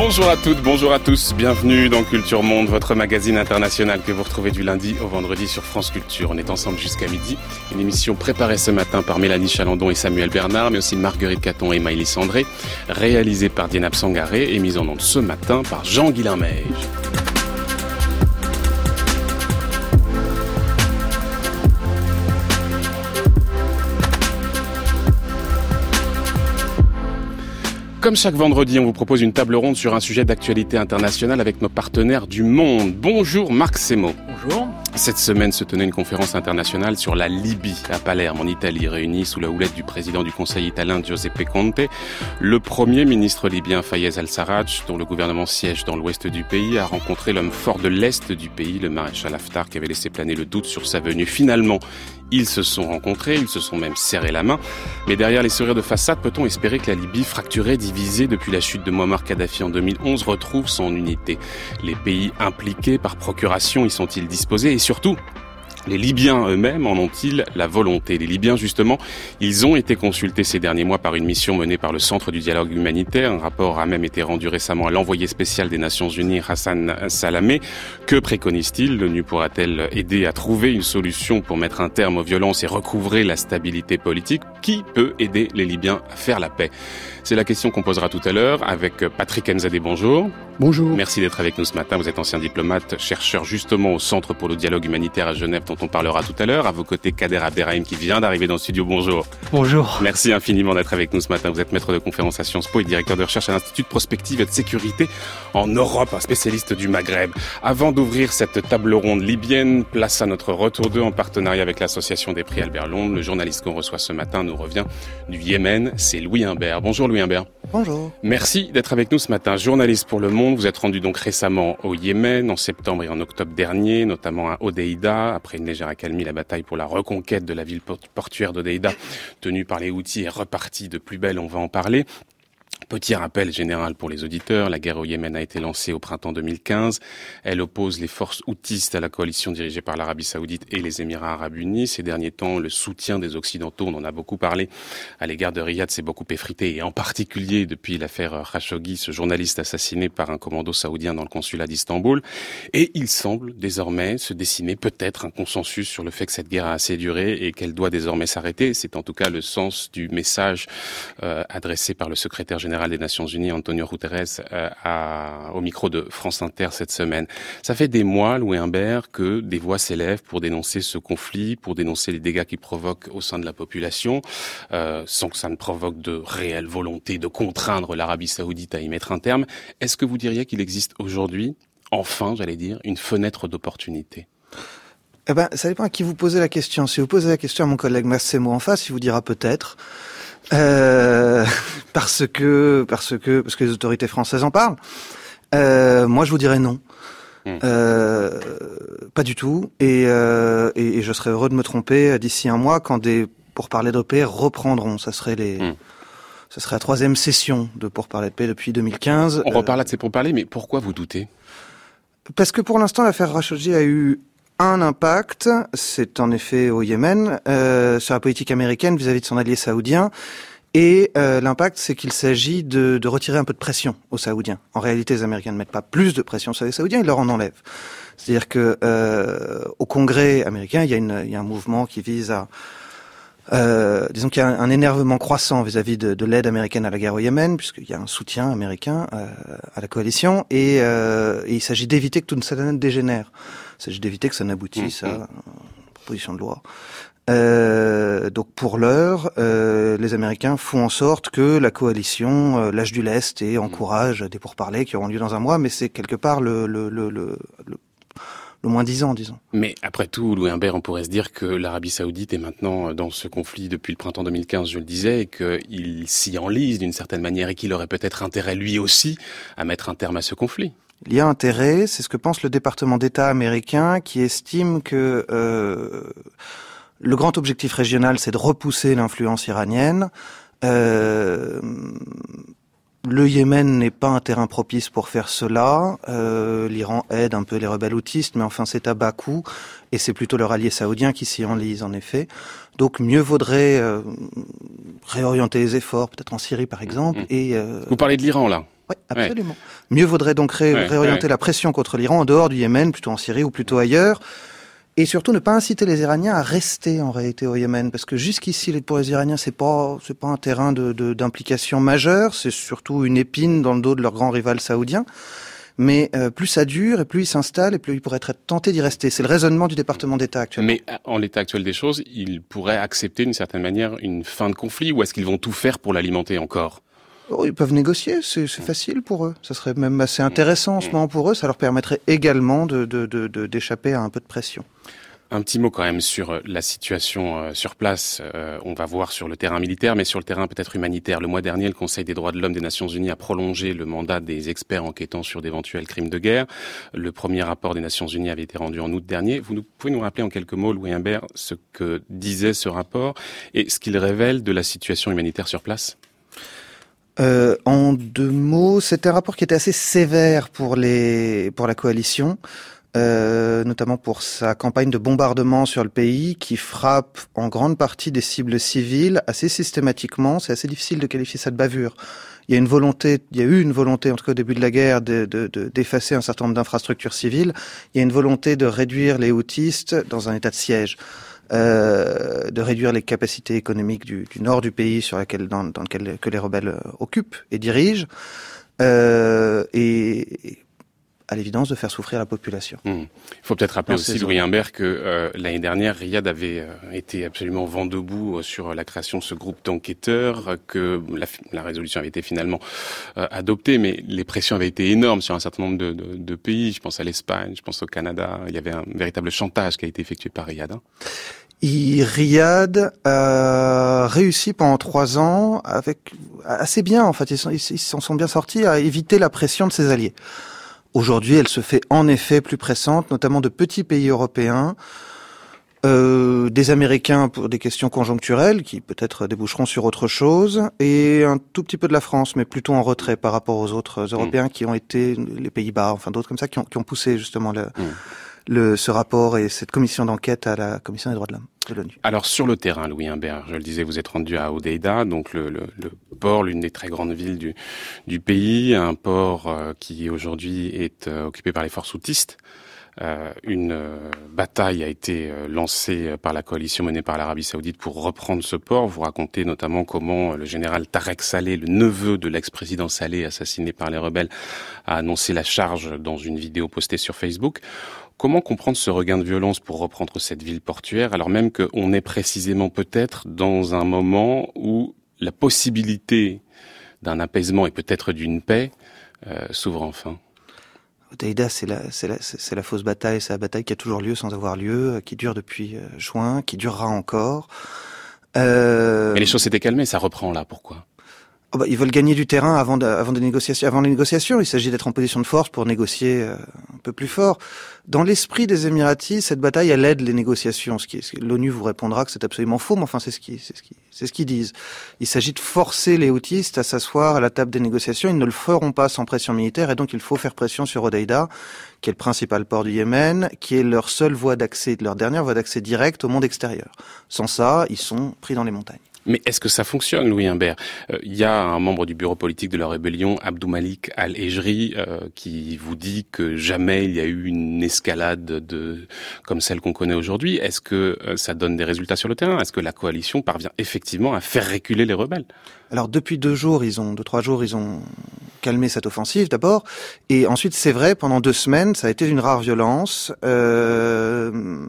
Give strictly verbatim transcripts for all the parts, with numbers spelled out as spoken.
Bonjour à toutes, bonjour à tous, bienvenue dans Culture Monde, votre magazine international que vous retrouvez du lundi au vendredi sur France Culture. On est ensemble jusqu'à midi, une émission préparée ce matin par Mélanie Chalandon et Samuel Bernard, mais aussi Marguerite Caton et Maëlys André, réalisée par Diana Psangaré et mise en onde ce matin par Jean-Guilain Meige. Comme chaque vendredi, on vous propose une table ronde sur un sujet d'actualité internationale avec nos partenaires du monde. Bonjour Marc Semo. Bonjour. Cette semaine se tenait une conférence internationale sur la Libye à Palerme, en Italie, réunie sous la houlette du président du Conseil italien Giuseppe Conte. Le premier ministre libyen Fayez al-Sarraj, dont le gouvernement siège dans l'ouest du pays, a rencontré l'homme fort de l'est du pays, le maréchal Haftar, qui avait laissé planer le doute sur sa venue. Finalement, ils se sont rencontrés, ils se sont même serré la main. Mais derrière les sourires de façade, peut-on espérer que la Libye, fracturée, divisée depuis la chute de Muammar Kadhafi en deux mille onze, retrouve son unité? Les pays impliqués par procuration y sont-ils disposés? Et surtout, les Libyens eux-mêmes en ont-ils la volonté? Les Libyens, justement, ils ont été consultés ces derniers mois par une mission menée par le Centre du dialogue humanitaire. Un rapport a même été rendu récemment à l'envoyé spécial des Nations Unies, Hassan Salamé. Que préconise-t-il? L'ONU pourra-t-elle aider à trouver une solution pour mettre un terme aux violences et recouvrer la stabilité politique? Qui peut aider les Libyens à faire la paix? C'est la question qu'on posera tout à l'heure avec Patrick Mzadeh. Bonjour. Bonjour. Merci d'être avec nous ce matin. Vous êtes ancien diplomate, chercheur justement au Centre pour le dialogue humanitaire à Genève, dont on parlera tout à l'heure. À vos côtés, Kader Abderrahim qui vient d'arriver dans le studio. Bonjour. Bonjour. Merci infiniment d'être avec nous ce matin. Vous êtes maître de conférence à Sciences Po et directeur de recherche à l'Institut de prospective et de sécurité en Europe, un spécialiste du Maghreb. Avant d'ouvrir cette table ronde libyenne, place à notre retour d'eux en partenariat avec l'association des prix Albert Londres. Le journaliste qu'on reçoit ce matin nous revient du Yémen. C'est Louis Imbert. Bonjour Louis Imbert. Bonjour. Merci d'être avec nous ce matin. Journaliste pour Le Monde, vous êtes rendu donc récemment au Yémen, en septembre et en octobre dernier, notamment à Hodeïda. Après une légère accalmie, la bataille pour la reconquête de la ville portuaire d'Hodeïda, tenue par les Houthis, est repartie de plus belle, on va en parler. Petit rappel général pour les auditeurs, la guerre au Yémen a été lancée au printemps deux mille quinze. Elle oppose les forces houthistes à la coalition dirigée par l'Arabie Saoudite et les Émirats Arabes Unis. Ces derniers temps, le soutien des Occidentaux, on en a beaucoup parlé, à l'égard de Riyad s'est beaucoup effrité, et en particulier depuis l'affaire Khashoggi, ce journaliste assassiné par un commando saoudien dans le consulat d'Istanbul. Et il semble désormais se dessiner peut-être un consensus sur le fait que cette guerre a assez duré et qu'elle doit désormais s'arrêter. C'est en tout cas le sens du message euh, adressé par le secrétaire général des Nations Unies, Antonio Guterres, euh, à, au micro de France Inter cette semaine. Ça fait des mois, Louis Imbert, que des voix s'élèvent pour dénoncer ce conflit, pour dénoncer les dégâts qu'il provoque au sein de la population, euh, sans que ça ne provoque de réelle volonté de contraindre l'Arabie Saoudite à y mettre un terme. Est-ce que vous diriez qu'il existe aujourd'hui, enfin, j'allais dire, une fenêtre d'opportunité? Eh ben, ça dépend à qui vous posez la question. Si vous posez la question à mon collègue Massemo en face, il vous dira peut-être. Euh, parce que, parce que, parce que les autorités françaises en parlent. Euh, moi, je vous dirais non. Mmh. Euh, pas du tout. Et, euh, et, et je serais heureux de me tromper d'ici un mois quand des pourparlers de paix reprendront. Ça serait les, mmh. ça serait la troisième session de pourparlers de paix depuis deux mille quinze. On reparle de ces pourparlers, mais pourquoi vous doutez? Parce que pour l'instant, l'affaire Khashoggi a eu un impact, c'est en effet au Yémen, euh, sur la politique américaine vis-à-vis de son allié saoudien. Et euh, l'impact, c'est qu'il s'agit de, de retirer un peu de pression aux Saoudiens. En réalité, les Américains ne mettent pas plus de pression sur les Saoudiens, ils leur en enlèvent. C'est-à-dire que euh, au Congrès américain, il y a, une, il y a un mouvement qui vise à... Euh, disons qu'il y a un, un énervement croissant vis-à-vis de, de l'aide américaine à la guerre au Yémen, puisqu'il y a un soutien américain euh, à la coalition, et, euh, et il s'agit d'éviter que tout ça ne dégénère. Il s'agit d'éviter que ça n'aboutisse mmh. à une proposition de loi. Euh, donc pour l'heure, euh, les Américains font en sorte que la coalition euh, lâche du lest et encourage des pourparlers qui auront lieu dans un mois, mais c'est quelque part le, le, le, le, le le moins dix ans, disons. Mais après tout, Louis Imbert, on pourrait se dire que l'Arabie Saoudite est maintenant dans ce conflit depuis le printemps deux mille quinze, je le disais, et qu'il s'y enlise d'une certaine manière et qu'il aurait peut-être intérêt lui aussi à mettre un terme à ce conflit. Il y a intérêt, c'est ce que pense le département d'État américain qui estime que euh, le grand objectif régional, c'est de repousser l'influence iranienne. Euh, Le Yémen n'est pas un terrain propice pour faire cela. Euh, L'Iran aide un peu les rebelles houthis, mais enfin c'est à bas coût, et c'est plutôt leur allié saoudien qui s'y enlise en effet. Donc mieux vaudrait euh, réorienter les efforts, peut-être en Syrie par exemple. Mmh. Et euh... vous parlez de l'Iran là. Oui, absolument. Ouais. Mieux vaudrait donc ré- ouais, réorienter ouais. la pression contre l'Iran en dehors du Yémen, plutôt en Syrie ou plutôt ailleurs. Et surtout ne pas inciter les Iraniens à rester en réalité au Yémen, parce que jusqu'ici, pour les Iraniens, c'est pas c'est pas un terrain de, de d'implication majeure, c'est surtout une épine dans le dos de leur grand rival saoudien. Mais euh, plus ça dure et plus ils s'installent et plus ils pourraient être tentés d'y rester. C'est le raisonnement du département d'État actuellement. Mais en l'état actuel des choses, ils pourraient accepter d'une certaine manière une fin de conflit, ou est-ce qu'ils vont tout faire pour l'alimenter encore ? Oh, ils peuvent négocier, c'est, c'est facile pour eux. Ça serait même assez intéressant en ce moment pour eux. Ça leur permettrait également de, de, de, de, d'échapper à un peu de pression. Un petit mot quand même sur la situation sur place. Euh, on va voir sur le terrain militaire, mais sur le terrain peut-être humanitaire. Le mois dernier, le Conseil des droits de l'homme des Nations Unies a prolongé le mandat des experts enquêtant sur d'éventuels crimes de guerre. Le premier rapport des Nations Unies avait été rendu en août dernier. Vous nous, pouvez nous rappeler en quelques mots, Louis Imbert, ce que disait ce rapport et ce qu'il révèle de la situation humanitaire sur place ? Euh, en deux mots, c'était un rapport qui était assez sévère pour les pour la coalition. Euh, notamment pour sa campagne de bombardement sur le pays qui frappe en grande partie des cibles civiles assez systématiquement. C'est assez difficile de qualifier ça de bavure. Il y a une volonté, il y a eu une volonté, en tout cas au début de la guerre, de, de, de, d'effacer un certain nombre d'infrastructures civiles. Il y a une volonté de réduire les houthistes dans un état de siège. Euh, de réduire les capacités économiques du, du nord du pays sur laquelle, dans, dans lequel que les rebelles occupent et dirigent. Euh, et, et à l'évidence de faire souffrir la population. Mmh. Il faut peut-être rappeler aussi, Louis Imbert, que euh, l'année dernière, Riyad avait euh, été absolument vent debout euh, sur la création de ce groupe d'enquêteurs, euh, que la, la résolution avait été finalement euh, adoptée, mais les pressions avaient été énormes sur un certain nombre de, de, de pays. Je pense à l'Espagne, je pense au Canada. Il y avait un véritable chantage qui a été effectué par Riyad. Hein. Et Riyad a réussi pendant trois ans, avec assez bien, en fait, ils s'en ils, ils s'en sont bien sortis, à éviter la pression de ses alliés. Aujourd'hui, elle se fait en effet plus pressante, notamment de petits pays européens, euh, des Américains pour des questions conjoncturelles qui peut-être déboucheront sur autre chose, et un tout petit peu de la France, mais plutôt en retrait par rapport aux autres Européens mmh. qui ont été, les Pays-Bas, enfin d'autres comme ça, qui ont, qui ont poussé justement le, mmh. le, ce rapport et cette commission d'enquête à la Commission des droits de l'homme de l'ONU. Alors sur le terrain, Louis Imbert, je le disais, vous êtes rendu à Hodeïda, donc le, le, le port, l'une des très grandes villes du, du pays, un port euh, qui aujourd'hui est euh, occupé par les forces houtistes. Euh, une euh, bataille a été euh, lancée par la coalition menée par l'Arabie Saoudite pour reprendre ce port. Vous racontez notamment comment le général Tarek Saleh, le neveu de l'ex-président Saleh assassiné par les rebelles, a annoncé la charge dans une vidéo postée sur Facebook. Comment comprendre ce regain de violence pour reprendre cette ville portuaire, alors même qu'on est précisément peut-être dans un moment où la possibilité d'un apaisement et peut-être d'une paix euh, s'ouvre enfin? Hodeïda, c'est la, c'est la, c'est la fausse bataille, c'est la bataille qui a toujours lieu sans avoir lieu, qui dure depuis euh, juin, qui durera encore. Euh... Mais les choses s'étaient calmées, ça reprend là, pourquoi? Oh bah, ils veulent gagner du terrain avant, de, avant des négociations. Avant les négociations, il s'agit d'être en position de force pour négocier euh, un peu plus fort. Dans l'esprit des Émiratis, cette bataille, elle aide les négociations. Ce qui est, ce qui, l'ONU vous répondra que c'est absolument faux, mais enfin, c'est ce qui, c'est ce qui, c'est ce qu'ils disent. Il s'agit de forcer les houthistes à s'asseoir à la table des négociations. Ils ne le feront pas sans pression militaire, et donc il faut faire pression sur Hodeïda, qui est le principal port du Yémen, qui est leur seule voie d'accès, leur dernière voie d'accès directe au monde extérieur. Sans ça, ils sont pris dans les montagnes. Mais est-ce que ça fonctionne, Louis Imbert? Il euh, y a un membre du bureau politique de la rébellion, Abdou Malik Al-Ejri, euh, qui vous dit que jamais il y a eu une escalade de comme celle qu'on connaît aujourd'hui. Est-ce que euh, ça donne des résultats sur le terrain? Est-ce que la coalition parvient effectivement à faire reculer les rebelles? Alors depuis deux jours, ils ont deux trois jours, ils ont calmé cette offensive d'abord, et ensuite c'est vrai, pendant deux semaines, ça a été une rare violence. Euh...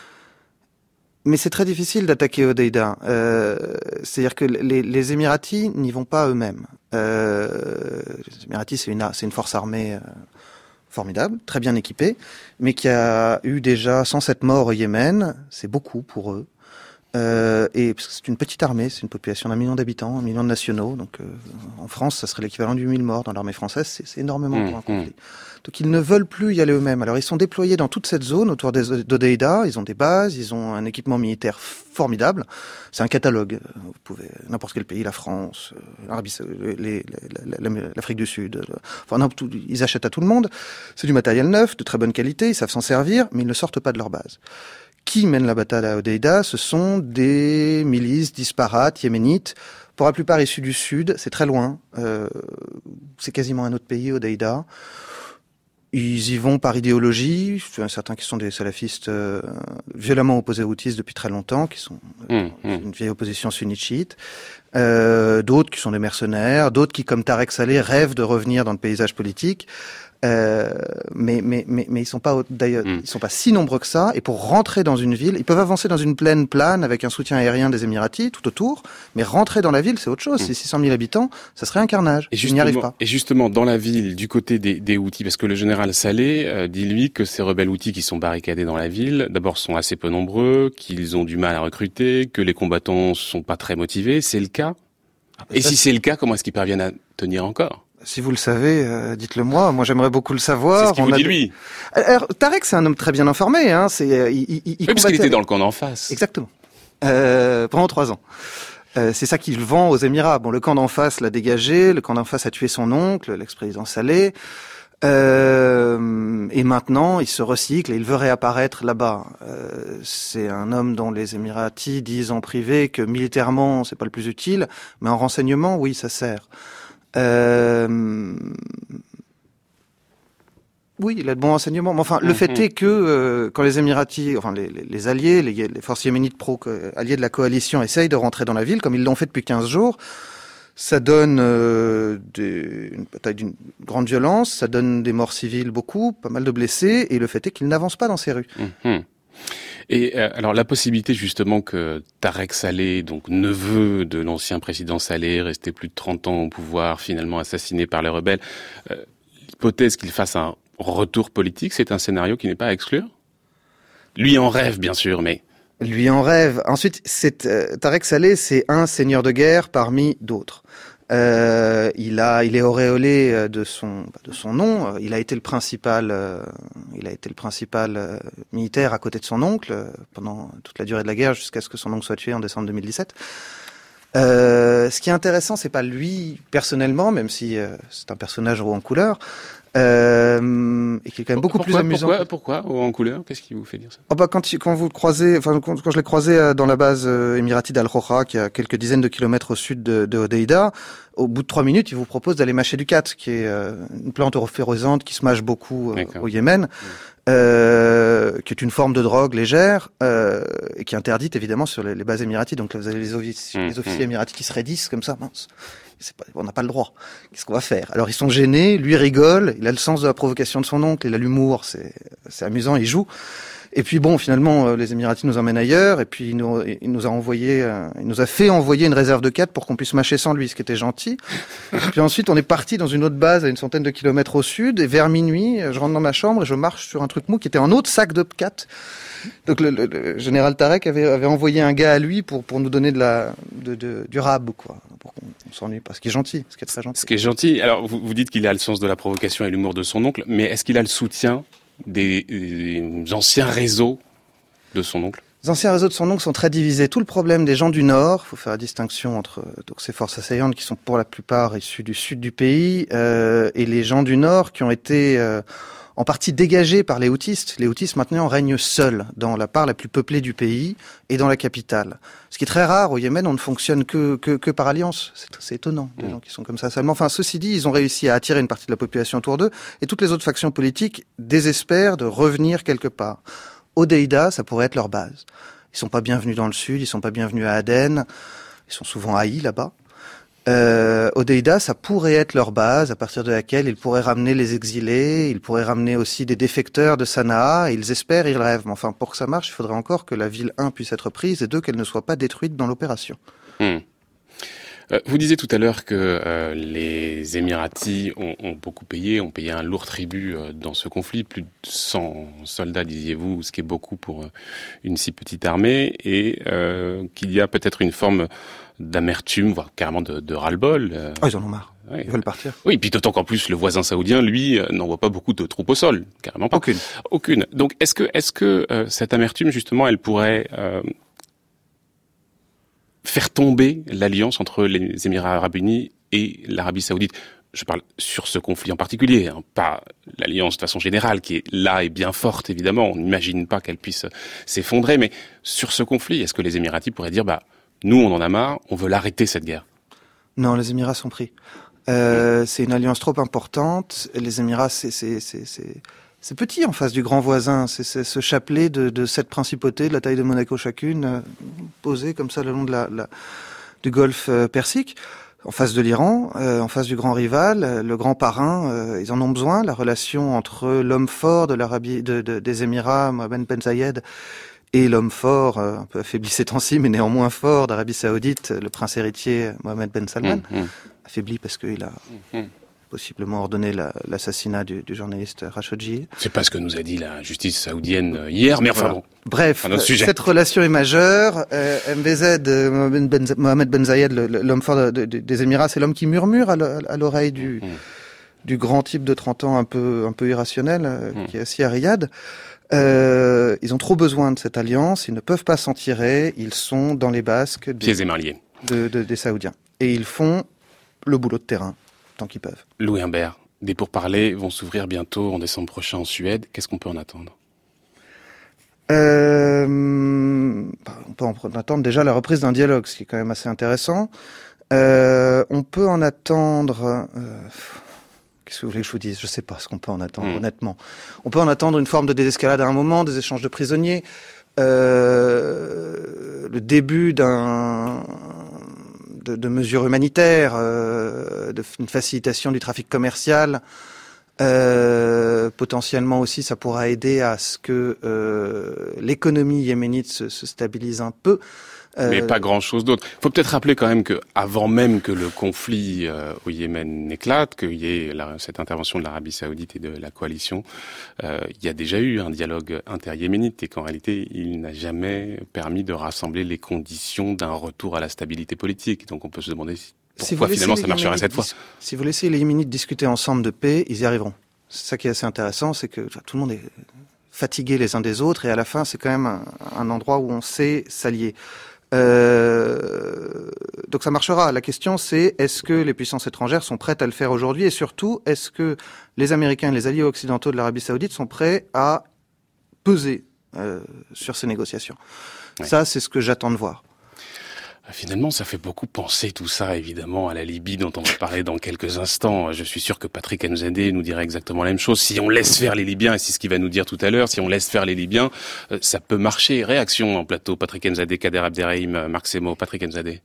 Mais c'est très difficile d'attaquer Hodeïda. Euh, c'est-à-dire que les, les Émiratis n'y vont pas eux-mêmes. Euh, les Émiratis, c'est une, c'est une force armée euh, formidable, très bien équipée, mais qui a eu déjà cent sept morts au Yémen. C'est beaucoup pour eux. Euh, et parce que c'est une petite armée, c'est une population d'un million d'habitants, un million de nationaux. Donc euh, en France, ça serait l'équivalent de huit mille morts. Dans l'armée française, c'est, c'est énormément mmh, pour un conflit. Mmh. Donc ils ne veulent plus y aller eux-mêmes. Alors ils sont déployés dans toute cette zone autour des, d'Hodeïda. Ils ont des bases, ils ont un équipement militaire formidable. C'est un catalogue. Vous pouvez n'importe quel pays, la France, l'Arabie, les, les, les, l'Afrique du Sud. Enfin, non, tout, ils achètent à tout le monde. C'est du matériel neuf, de très bonne qualité. Ils savent s'en servir, mais ils ne sortent pas de leur base. qui mène la bataille à Hodeïda, ce sont des milices disparates yéménites, pour la plupart issus du sud. C'est très loin. Euh, c'est quasiment un autre pays, Hodeïda. Ils y vont par idéologie. Il y en a certains qui sont des salafistes euh, violemment opposés aux houthis depuis très longtemps, qui sont euh, mmh, mmh. une vieille opposition sunnite chiite. Euh, d'autres qui sont des mercenaires, d'autres qui, comme Tarek Saleh, rêvent de revenir dans le paysage politique. Euh, mais, mais, mais, mais ils sont pas, d'ailleurs, mmh. ils sont pas si nombreux que ça. Et pour rentrer dans une ville, ils peuvent avancer dans une plaine plane avec un soutien aérien des Émiratis tout autour. Mais rentrer dans la ville, c'est autre chose. Mmh. C'est six cent mille habitants, ça serait un carnage. Et ils n'y arrivent pas. Et justement, dans la ville, du côté des, des Houthis, parce que le général Saleh euh, dit lui que ces rebelles Houthis qui sont barricadés dans la ville, d'abord sont assez peu nombreux, qu'ils ont du mal à recruter, que les combattants sont pas très motivés. C'est le cas. Ah, et si c'est le cas, comment est-ce qu'ils parviennent à tenir encore? Si vous le savez, euh, dites-le moi. Moi, j'aimerais beaucoup le savoir. C'est ce qu'il vous dit, lui. Alors, Tarek, c'est un homme très bien informé. Hein. C'est, euh, il, il, il oui, parce qu'il était dans le camp d'en face. Exactement. Euh, pendant trois ans. Euh, c'est ça qu'il vend aux Émirats. Bon, le camp d'en face l'a dégagé. Le camp d'en face a tué son oncle, l'ex-président Saleh. Euh, et maintenant, il se recycle et il veut réapparaître là-bas. Euh, c'est un homme dont les Émiratis disent en privé que militairement, c'est pas le plus utile, mais en renseignement, oui, ça sert. Euh... Oui, il a de bons renseignements. Mais enfin, mmh, le fait mmh. est que euh, quand les Émiratis, enfin les, les, les alliés, les, les forces yéménites pro alliés de la coalition essayent de rentrer dans la ville, comme ils l'ont fait depuis quinze jours, ça donne euh, des, une bataille d'une grande violence, ça donne des morts civiles beaucoup, pas mal de blessés, et le fait est qu'ils n'avancent pas dans ces rues. Mmh. Et euh, alors la possibilité justement que Tarek Saleh, donc neveu de l'ancien président Saleh, resté plus de trente ans au pouvoir, finalement assassiné par les rebelles, euh, l'hypothèse qu'il fasse un retour politique, c'est un scénario qui n'est pas à exclure? Lui en rêve bien sûr, mais... Lui en rêve. Ensuite, c'est, euh, Tarek Saleh, c'est un seigneur de guerre parmi d'autres. Euh, il a, il est auréolé de son, de son nom. Il a été le principal, euh, il a été le principal euh, militaire à côté de son oncle euh, pendant toute la durée de la guerre jusqu'à ce que son oncle soit tué en décembre deux mille dix-sept. Euh, ce qui est intéressant, c'est pas lui personnellement, même si euh, c'est un personnage haut en couleur. Euh, et qui est quand même beaucoup pourquoi, plus amusant. Pourquoi, pourquoi haut en couleur? Qu'est-ce qui vous fait dire ça? Oh bah quand, quand vous le croisez, enfin quand, quand je l'ai croisé dans la base euh, émirati d'Al-Roha, qui est à quelques dizaines de kilomètres au sud de, de Hodeïda, au bout de trois minutes, il vous propose d'aller mâcher du kat, qui est euh, une plante europhérisante qui se mâche beaucoup euh, au Yémen, mmh. euh, qui est une forme de drogue légère euh, et qui est interdite évidemment sur les, les bases émiraties. Donc là, vous avez les, offici- mmh. les officiers émiratis qui se raidissent comme ça, mince. C'est pas, on n'a pas le droit. Qu'est-ce qu'on va faire? Alors ils sont gênés, lui rigole, il a le sens de la provocation de son oncle, il a l'humour, c'est, c'est amusant, il joue. Et puis bon, finalement, les Émiratis nous emmènent ailleurs, et puis il nous, il nous a envoyé, euh, il nous a fait envoyer une réserve de quatre pour qu'on puisse mâcher sans lui, ce qui était gentil. Et puis ensuite, on est parti dans une autre base à une centaine de kilomètres au sud, et vers minuit, je rentre dans ma chambre et je marche sur un truc mou qui était un autre sac de quatre. Donc le, le, le général Tarek avait, avait envoyé un gars à lui pour, pour nous donner de la, de, de, du rab, quoi, pour qu'on on s'ennuie pas. Ce qui est gentil, ce qui est très gentil. Ce qui est gentil. Alors vous, vous dites qu'il a le sens de la provocation et l'humour de son oncle, mais est-ce qu'il a le soutien des, des anciens réseaux de son oncle? Les anciens réseaux de son oncle sont très divisés. Tout le problème des gens du Nord, il faut faire la distinction entre donc ces forces assaillantes qui sont pour la plupart issues du sud du pays euh, et les gens du Nord qui ont été euh, en partie dégagés par les Houthis. Les Houthis maintenant règnent seuls dans la part la plus peuplée du pays et dans la capitale. Ce qui est très rare au Yémen, on ne fonctionne que que, que par alliance. C'est, c'est étonnant, des mmh. gens qui sont comme ça seulement. Enfin, ceci dit, ils ont réussi à attirer une partie de la population autour d'eux et toutes les autres factions politiques désespèrent de revenir quelque part. Hodeïda, ça pourrait être leur base. Ils sont pas bienvenus dans le sud, ils sont pas bienvenus à Aden, ils sont souvent haïs là-bas. Euh, Hodeïda, ça pourrait être leur base, à partir de laquelle ils pourraient ramener les exilés, ils pourraient ramener aussi des défecteurs de Sanaa, et ils espèrent, ils rêvent. Mais enfin, pour que ça marche, il faudrait encore que la ville, un, puisse être prise, et deux, qu'elle ne soit pas détruite dans l'opération. Mmh. Euh, vous disiez tout à l'heure que euh, les Émiratis ont, ont beaucoup payé, ont payé un lourd tribut euh, dans ce conflit, plus de cent soldats, disiez-vous, ce qui est beaucoup pour euh, une si petite armée, et euh, qu'il y a peut-être une forme d'amertume, voire carrément de, de ras-le-bol. Euh... Oh, ils en ont marre. Ouais. Ils veulent partir. Oui, puis d'autant qu'en plus, le voisin saoudien, lui, euh, n'envoie pas beaucoup de troupes au sol. Carrément pas. Aucune. Aucune. Donc, est-ce que, est-ce que euh, cette amertume, justement, elle pourrait euh, faire tomber l'alliance entre les Émirats arabes unis et l'Arabie saoudite? je parle sur ce conflit en particulier, hein, pas l'alliance de façon générale qui est là et bien forte évidemment, on n'imagine pas qu'elle puisse s'effondrer, mais sur ce conflit, est-ce que les Émiratis pourraient dire bah nous on en a marre, on veut l'arrêter cette guerre? Non, les Émirats sont pris. Euh, c'est une alliance trop importante. Les Émirats, c'est, c'est, c'est, c'est, c'est petit en face du grand voisin. C'est, c'est ce chapelet de, de sept principautés de la taille de Monaco chacune, euh, posées comme ça le long de la, la du golfe euh, Persique. En face de l'Iran, euh, en face du grand rival, euh, le grand parrain, euh, ils en ont besoin. La relation entre l'homme fort de l'Arabie, de, de, des Émirats, Mohammed Ben Zayed, et l'homme fort, euh, un peu affaibli ces temps-ci, mais néanmoins fort d'Arabie Saoudite, le prince héritier Mohammed Ben Salman, mmh, mmh. affaibli parce qu'il a mmh. possiblement ordonné la, l'assassinat du, du journaliste Khashoggi. C'est pas ce que nous a dit la justice saoudienne hier, mais enfin voilà. Bon. Bref, cette relation est majeure. Euh, M B Z, euh, ben, Mohammed Ben Zayed, le, l'homme fort de, de, de, des Émirats, c'est l'homme qui murmure à, le, à l'oreille du, mmh. du grand type de trente ans un peu, un peu irrationnel, euh, mmh. qui est assis à Riyad. Euh, ils ont trop besoin de cette alliance, ils ne peuvent pas s'en tirer, ils sont dans les basques de, pieds et mains liés de, de, des Saoudiens. Et ils font le boulot de terrain, tant qu'ils peuvent. Louis Humbert, des pourparlers vont s'ouvrir bientôt en décembre prochain en Suède. Qu'est-ce qu'on peut en attendre? euh, On peut en attendre déjà la reprise d'un dialogue, ce qui est quand même assez intéressant. Euh, on peut en attendre... Euh, Qu'est-ce que vous voulez que je vous dise? Je sais pas ce qu'on peut en attendre, mmh. honnêtement. On peut en attendre une forme de désescalade à un moment, des échanges de prisonniers, euh, le début d'un, de, de mesures humanitaires, euh, de, une facilitation du trafic commercial. Euh, potentiellement aussi, ça pourra aider à ce que euh, l'économie yéménite se, se stabilise un peu. Mais pas grand-chose d'autre. Il faut peut-être rappeler quand même que, avant même que le conflit euh, au Yémen n'éclate, qu'il y ait la, cette intervention de l'Arabie Saoudite et de la coalition, euh, il y a déjà eu un dialogue inter-yéménite et qu'en réalité, il n'a jamais permis de rassembler les conditions d'un retour à la stabilité politique. Donc on peut se demander si, pourquoi si finalement ça marcherait cette fois. Si vous laissez les Yéménites discuter ensemble de paix, ils y arriveront. C'est ça qui est assez intéressant, c'est que enfin, tout le monde est fatigué les uns des autres et à la fin, c'est quand même un, un endroit où on sait s'allier. Euh, donc ça marchera. La question c'est est-ce que les puissances étrangères sont prêtes à le faire aujourd'hui et surtout est-ce que les Américains et les alliés occidentaux de l'Arabie Saoudite sont prêts à peser euh, sur ces négociations. Ouais. Ça c'est ce que j'attends de voir. Finalement, ça fait beaucoup penser tout ça, évidemment, à la Libye dont on va parler dans quelques instants. Je suis sûr que Patrick Anzadeh nous dirait exactement la même chose. Si on laisse faire les Libyens, et c'est ce qu'il va nous dire tout à l'heure, si on laisse faire les Libyens, ça peut marcher. Réaction en plateau, Patrick Anzadeh, Kader Abderrahim, Marc Semo. Patrick Anzadeh.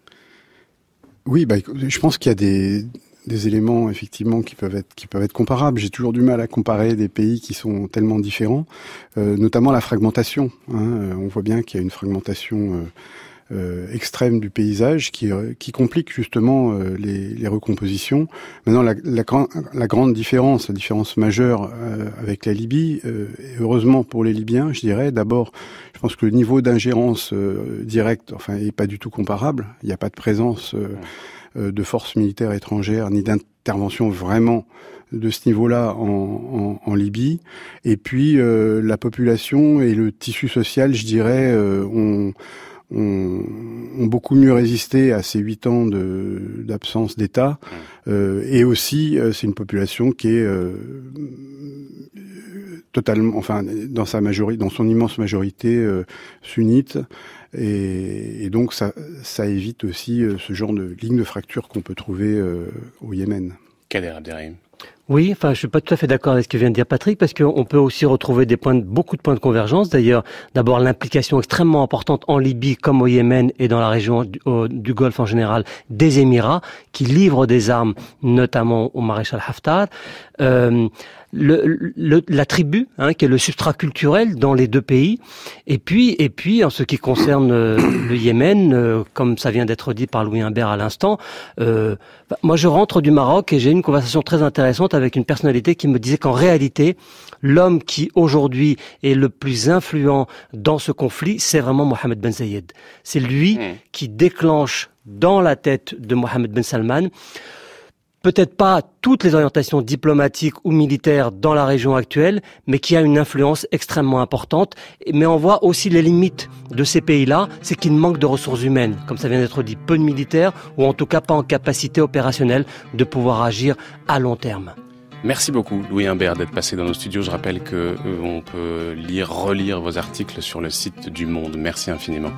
Oui, bah, je pense qu'il y a des, des éléments, effectivement, qui peuvent être, qui peuvent être comparables. J'ai toujours du mal à comparer des pays qui sont tellement différents, euh, notamment la fragmentation. Hein. On voit bien qu'il y a une fragmentation euh, Euh, extrême du paysage qui, euh, qui complique justement euh, les, les recompositions. Maintenant, la, la, la grande différence, la différence majeure euh, avec la Libye, euh, et heureusement pour les Libyens, je dirais, d'abord, je pense que le niveau d'ingérence euh, directe, enfin, est pas du tout comparable. Il n'y a pas de présence euh, euh, de forces militaires étrangères ni d'intervention vraiment de ce niveau-là en, en, en Libye. Et puis, euh, la population et le tissu social, je dirais, euh, ont ont, ont beaucoup mieux résisté à ces huit ans de, d'absence d'État. Euh, et aussi, euh, c'est une population qui est euh, totalement, enfin, dans sa majorité, dans son immense majorité euh, sunnite. Et, et donc, ça, ça évite aussi euh, ce genre de ligne de fracture qu'on peut trouver euh, au Yémen. Kader Abderrahim. Oui, enfin, je suis pas tout à fait d'accord avec ce que vient de dire Patrick, parce qu'on peut aussi retrouver des points, de, beaucoup de points de convergence. D'ailleurs, d'abord l'implication extrêmement importante en Libye comme au Yémen et dans la région du, au, du Golfe en général des Émirats, qui livrent des armes, notamment au maréchal Haftar. Euh, Le, le, la tribu, hein, qui est le substrat culturel dans les deux pays, et puis, et puis, en ce qui concerne euh, le Yémen, euh, comme ça vient d'être dit par Louis Humbert à l'instant, euh, bah, moi je rentre du Maroc et j'ai eu une conversation très intéressante avec une personnalité qui me disait qu'en réalité, l'homme qui aujourd'hui est le plus influent dans ce conflit, c'est vraiment Mohammed Ben Zayed. C'est lui mmh. qui déclenche dans la tête de Mohammed Ben Salman peut-être pas toutes les orientations diplomatiques ou militaires dans la région actuelle, mais qui a une influence extrêmement importante. Mais on voit aussi les limites de ces pays-là, c'est qu'ils manquent de ressources humaines, comme ça vient d'être dit, peu de militaires, ou en tout cas pas en capacité opérationnelle de pouvoir agir à long terme. Merci beaucoup, Louis Imbert, d'être passé dans nos studios. Je rappelle que euh, on peut lire, relire vos articles sur le site du Monde. Merci infiniment.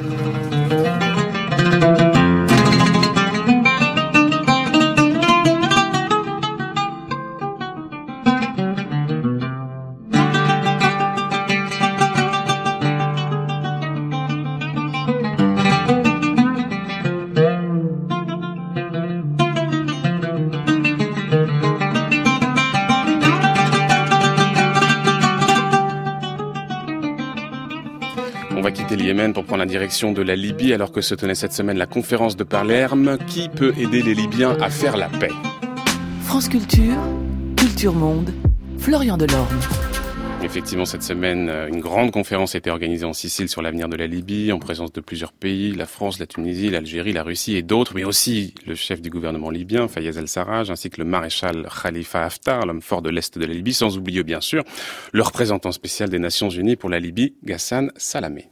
Le Yémen pour prendre la direction de la Libye alors que se tenait cette semaine la conférence de Palerme. Qui peut aider les Libyens à faire la paix ? France Culture, Culture Monde, Florian Delorme. Effectivement, cette semaine, une grande conférence a été organisée en Sicile sur l'avenir de la Libye, en présence de plusieurs pays, la France, la Tunisie, l'Algérie, la Russie et d'autres, mais aussi le chef du gouvernement libyen, Fayez al-Sarraj, ainsi que le maréchal Khalifa Haftar, l'homme fort de l'Est de la Libye, sans oublier bien sûr le représentant spécial des Nations Unies pour la Libye, Ghassan Salamé.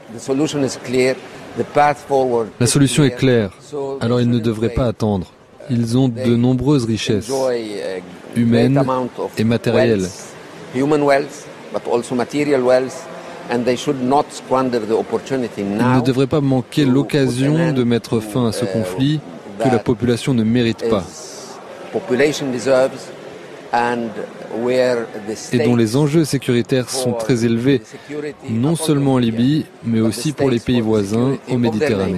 La solution est claire, alors ils ne devraient pas attendre. Ils ont de nombreuses richesses, humaines et matérielles. Ils ne devraient pas manquer l'occasion de mettre fin à ce conflit que la population ne mérite pas et dont les enjeux sécuritaires sont très élevés, non seulement en Libye, mais aussi pour les pays voisins en Méditerranée.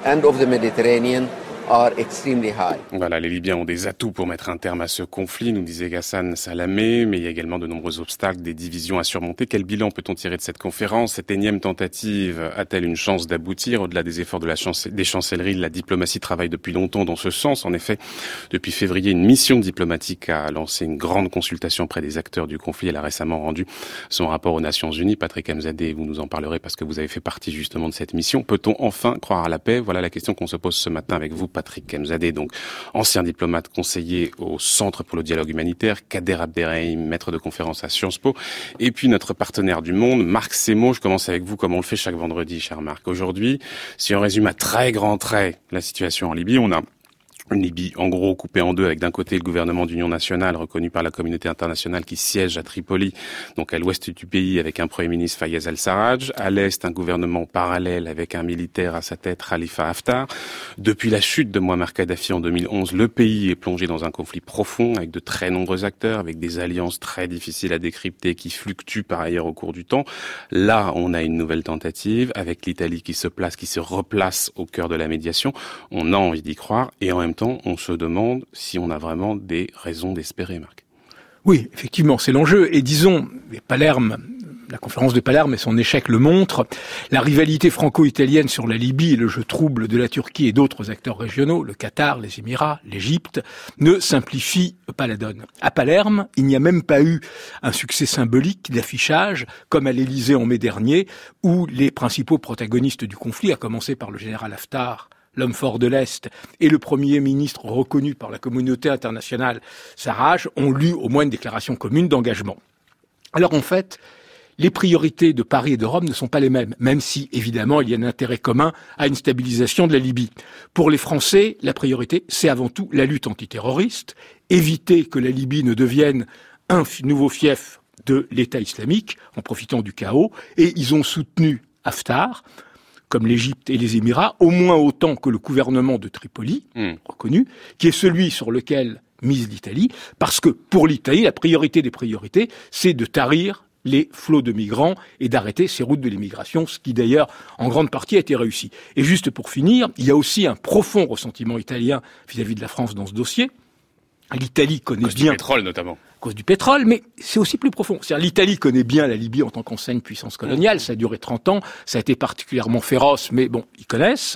Voilà, les Libyens ont des atouts pour mettre un terme à ce conflit, nous disait Ghassan Salamé, mais il y a également de nombreux obstacles, des divisions à surmonter. Quel bilan peut-on tirer de cette conférence ? Cette énième tentative a-t-elle une chance d'aboutir ? Au-delà des efforts de la chance- des chancelleries, la diplomatie travaille depuis longtemps dans ce sens. En effet, depuis février, une mission diplomatique a lancé une grande consultation auprès des acteurs du conflit. Elle a récemment rendu son rapport aux Nations Unies. Patrick Amzadeh, vous nous en parlerez parce que vous avez fait partie justement de cette mission. Peut-on enfin croire à la paix ? Voilà la question qu'on se pose ce matin avec vous, Patrick Amzadeh, donc ancien diplomate conseiller au Centre pour le dialogue humanitaire, Kader Abderrahim, maître de conférence à Sciences Po, et puis notre partenaire du Monde, Marc Semo. Je commence avec vous comme on le fait chaque vendredi, cher Marc. Aujourd'hui, si on résume à très grands traits la situation en Libye, on a une Libye, en gros, coupée en deux, avec d'un côté le gouvernement d'union nationale, reconnu par la communauté internationale, qui siège à Tripoli, donc à l'ouest du pays, avec un premier ministre, Fayez al-Sarraj. À l'est, un gouvernement parallèle avec un militaire à sa tête, Khalifa Haftar. Depuis la chute de Mouammar Kadhafi en deux mille onze, le pays est plongé dans un conflit profond, avec de très nombreux acteurs, avec des alliances très difficiles à décrypter, qui fluctuent par ailleurs au cours du temps. Là, on a une nouvelle tentative, avec l'Italie qui se place, qui se replace au cœur de la médiation. On a envie d'y croire, et en même temps, on se demande si on a vraiment des raisons d'espérer, Marc. Oui, effectivement, c'est l'enjeu. Et disons, Palerme, la conférence de Palerme et son échec le montrent, la rivalité franco-italienne sur la Libye et le jeu trouble de la Turquie et d'autres acteurs régionaux, le Qatar, les Émirats, l'Égypte, ne simplifient pas la donne. À Palerme, il n'y a même pas eu un succès symbolique d'affichage, comme à l'Élysée en mai dernier, où les principaux protagonistes du conflit, à commencer par le général Haftar, l'homme fort de l'Est, et le Premier ministre reconnu par la communauté internationale, Sarraj, ont lu au moins une déclaration commune d'engagement. Alors en fait, les priorités de Paris et de Rome ne sont pas les mêmes, même si, évidemment, il y a un intérêt commun à une stabilisation de la Libye. Pour les Français, la priorité, c'est avant tout la lutte antiterroriste, éviter que la Libye ne devienne un nouveau fief de l'État islamique, en profitant du chaos, et ils ont soutenu Haftar, comme l'Égypte et les Émirats, au moins autant que le gouvernement de Tripoli, mmh. reconnu, qui est celui sur lequel mise l'Italie, parce que pour l'Italie, la priorité des priorités, c'est de tarir les flots de migrants et d'arrêter ces routes de l'immigration, ce qui d'ailleurs, en grande partie, a été réussi. Et juste pour finir, il y a aussi un profond ressentiment italien vis-à-vis de la France dans ce dossier. L'Italie connaît bien... du pétrole, notamment. À cause du pétrole, mais c'est aussi plus profond. C'est-à-dire, l'Italie connaît bien la Libye en tant qu'ancienne puissance coloniale. Ça a duré trente ans. Ça a été particulièrement féroce, mais bon, ils connaissent.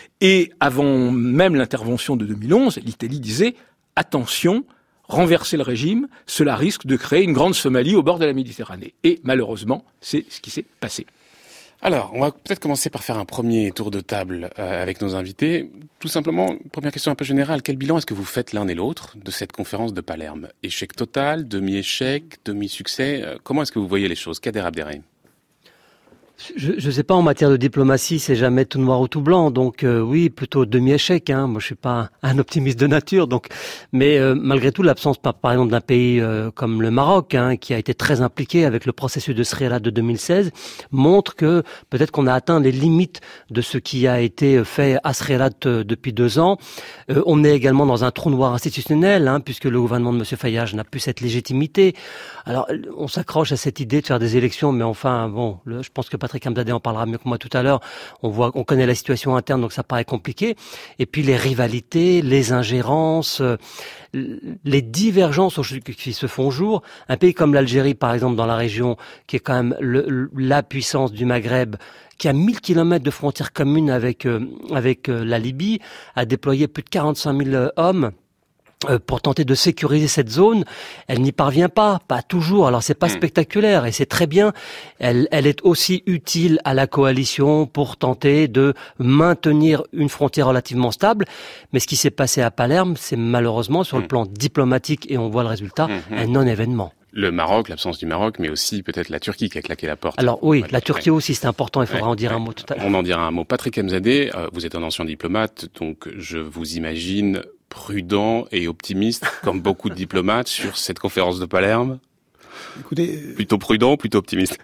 Et avant même l'intervention de deux mille onze, l'Italie disait « Attention, renverser le régime, cela risque de créer une grande Somalie au bord de la Méditerranée. » Et malheureusement, c'est ce qui s'est passé. Alors, on va peut-être commencer par faire un premier tour de table euh, avec nos invités. Tout simplement, première question un peu générale, quel bilan est-ce que vous faites l'un et l'autre de cette conférence de Palerme? Échec total, demi-échec, demi-succès, euh, comment est-ce que vous voyez les choses? Kader Abderrahim. Je ne sais pas, en matière de diplomatie, c'est jamais tout noir ou tout blanc, donc euh, oui, plutôt demi-échec. Hein. Moi, je suis pas un optimiste de nature, donc. Mais euh, malgré tout, l'absence, par, par exemple, d'un pays euh, comme le Maroc, hein, qui a été très impliqué avec le processus de Sreela de deux mille seize, montre que peut-être qu'on a atteint les limites de ce qui a été fait à Sreela depuis deux ans. Euh, on est également dans un trou noir institutionnel, hein, puisque le gouvernement de M. Fayyad n'a plus cette légitimité. Alors, on s'accroche à cette idée de faire des élections, mais enfin, bon, le, je pense que Patrick Amzadeh en parlera mieux que moi tout à l'heure. On voit, on connaît la situation interne, donc ça paraît compliqué. Et puis les rivalités, les ingérences, euh, les divergences qui se font jour. Un pays comme l'Algérie, par exemple, dans la région, qui est quand même le, la puissance du Maghreb, qui a mille kilomètres de frontières communes avec euh, avec euh, la Libye, a déployé plus de quarante-cinq mille hommes pour tenter de sécuriser cette zone. Elle n'y parvient pas, pas toujours. Alors c'est pas spectaculaire et c'est très bien. Elle, elle est aussi utile à la coalition pour tenter de maintenir une frontière relativement stable. Mais ce qui s'est passé à Palerme, c'est malheureusement sur le plan diplomatique, et on voit le résultat, mmh. un non-événement. Le Maroc, l'absence du Maroc, mais aussi peut-être la Turquie qui a claqué la porte. Alors oui, la Turquie aussi, c'est important, il faudra ouais, en dire ouais. un mot tout à l'heure. On en dira un mot. Patrick Amzadeh, euh, vous êtes un ancien diplomate, donc je vous imagine prudent et optimiste, comme beaucoup de diplomates, sur cette conférence de Palerme. Écoutez, plutôt prudent, plutôt optimiste.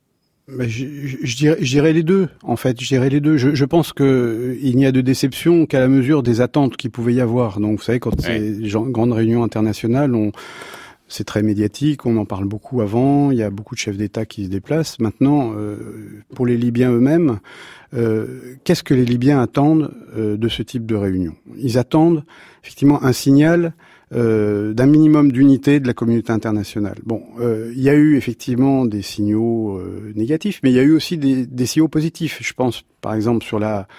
Ben, je, je, je, dirais, je dirais les deux, en fait. Je dirais les deux. Je, je pense que il n'y a de déception qu'à la mesure des attentes qu'il pouvait y avoir. Donc, vous savez, quand ouais. c'est gens, grandes réunions internationales, on c'est très médiatique, on en parle beaucoup avant, il y a beaucoup de chefs d'État qui se déplacent. Maintenant, euh, pour les Libyens eux-mêmes, euh, qu'est-ce que les Libyens attendent euh, de ce type de réunion? Ils attendent effectivement un signal euh, d'un minimum d'unité de la communauté internationale. Bon, euh, il y a eu effectivement des signaux euh, négatifs, mais il y a eu aussi des, des signaux positifs. Je pense par exemple sur la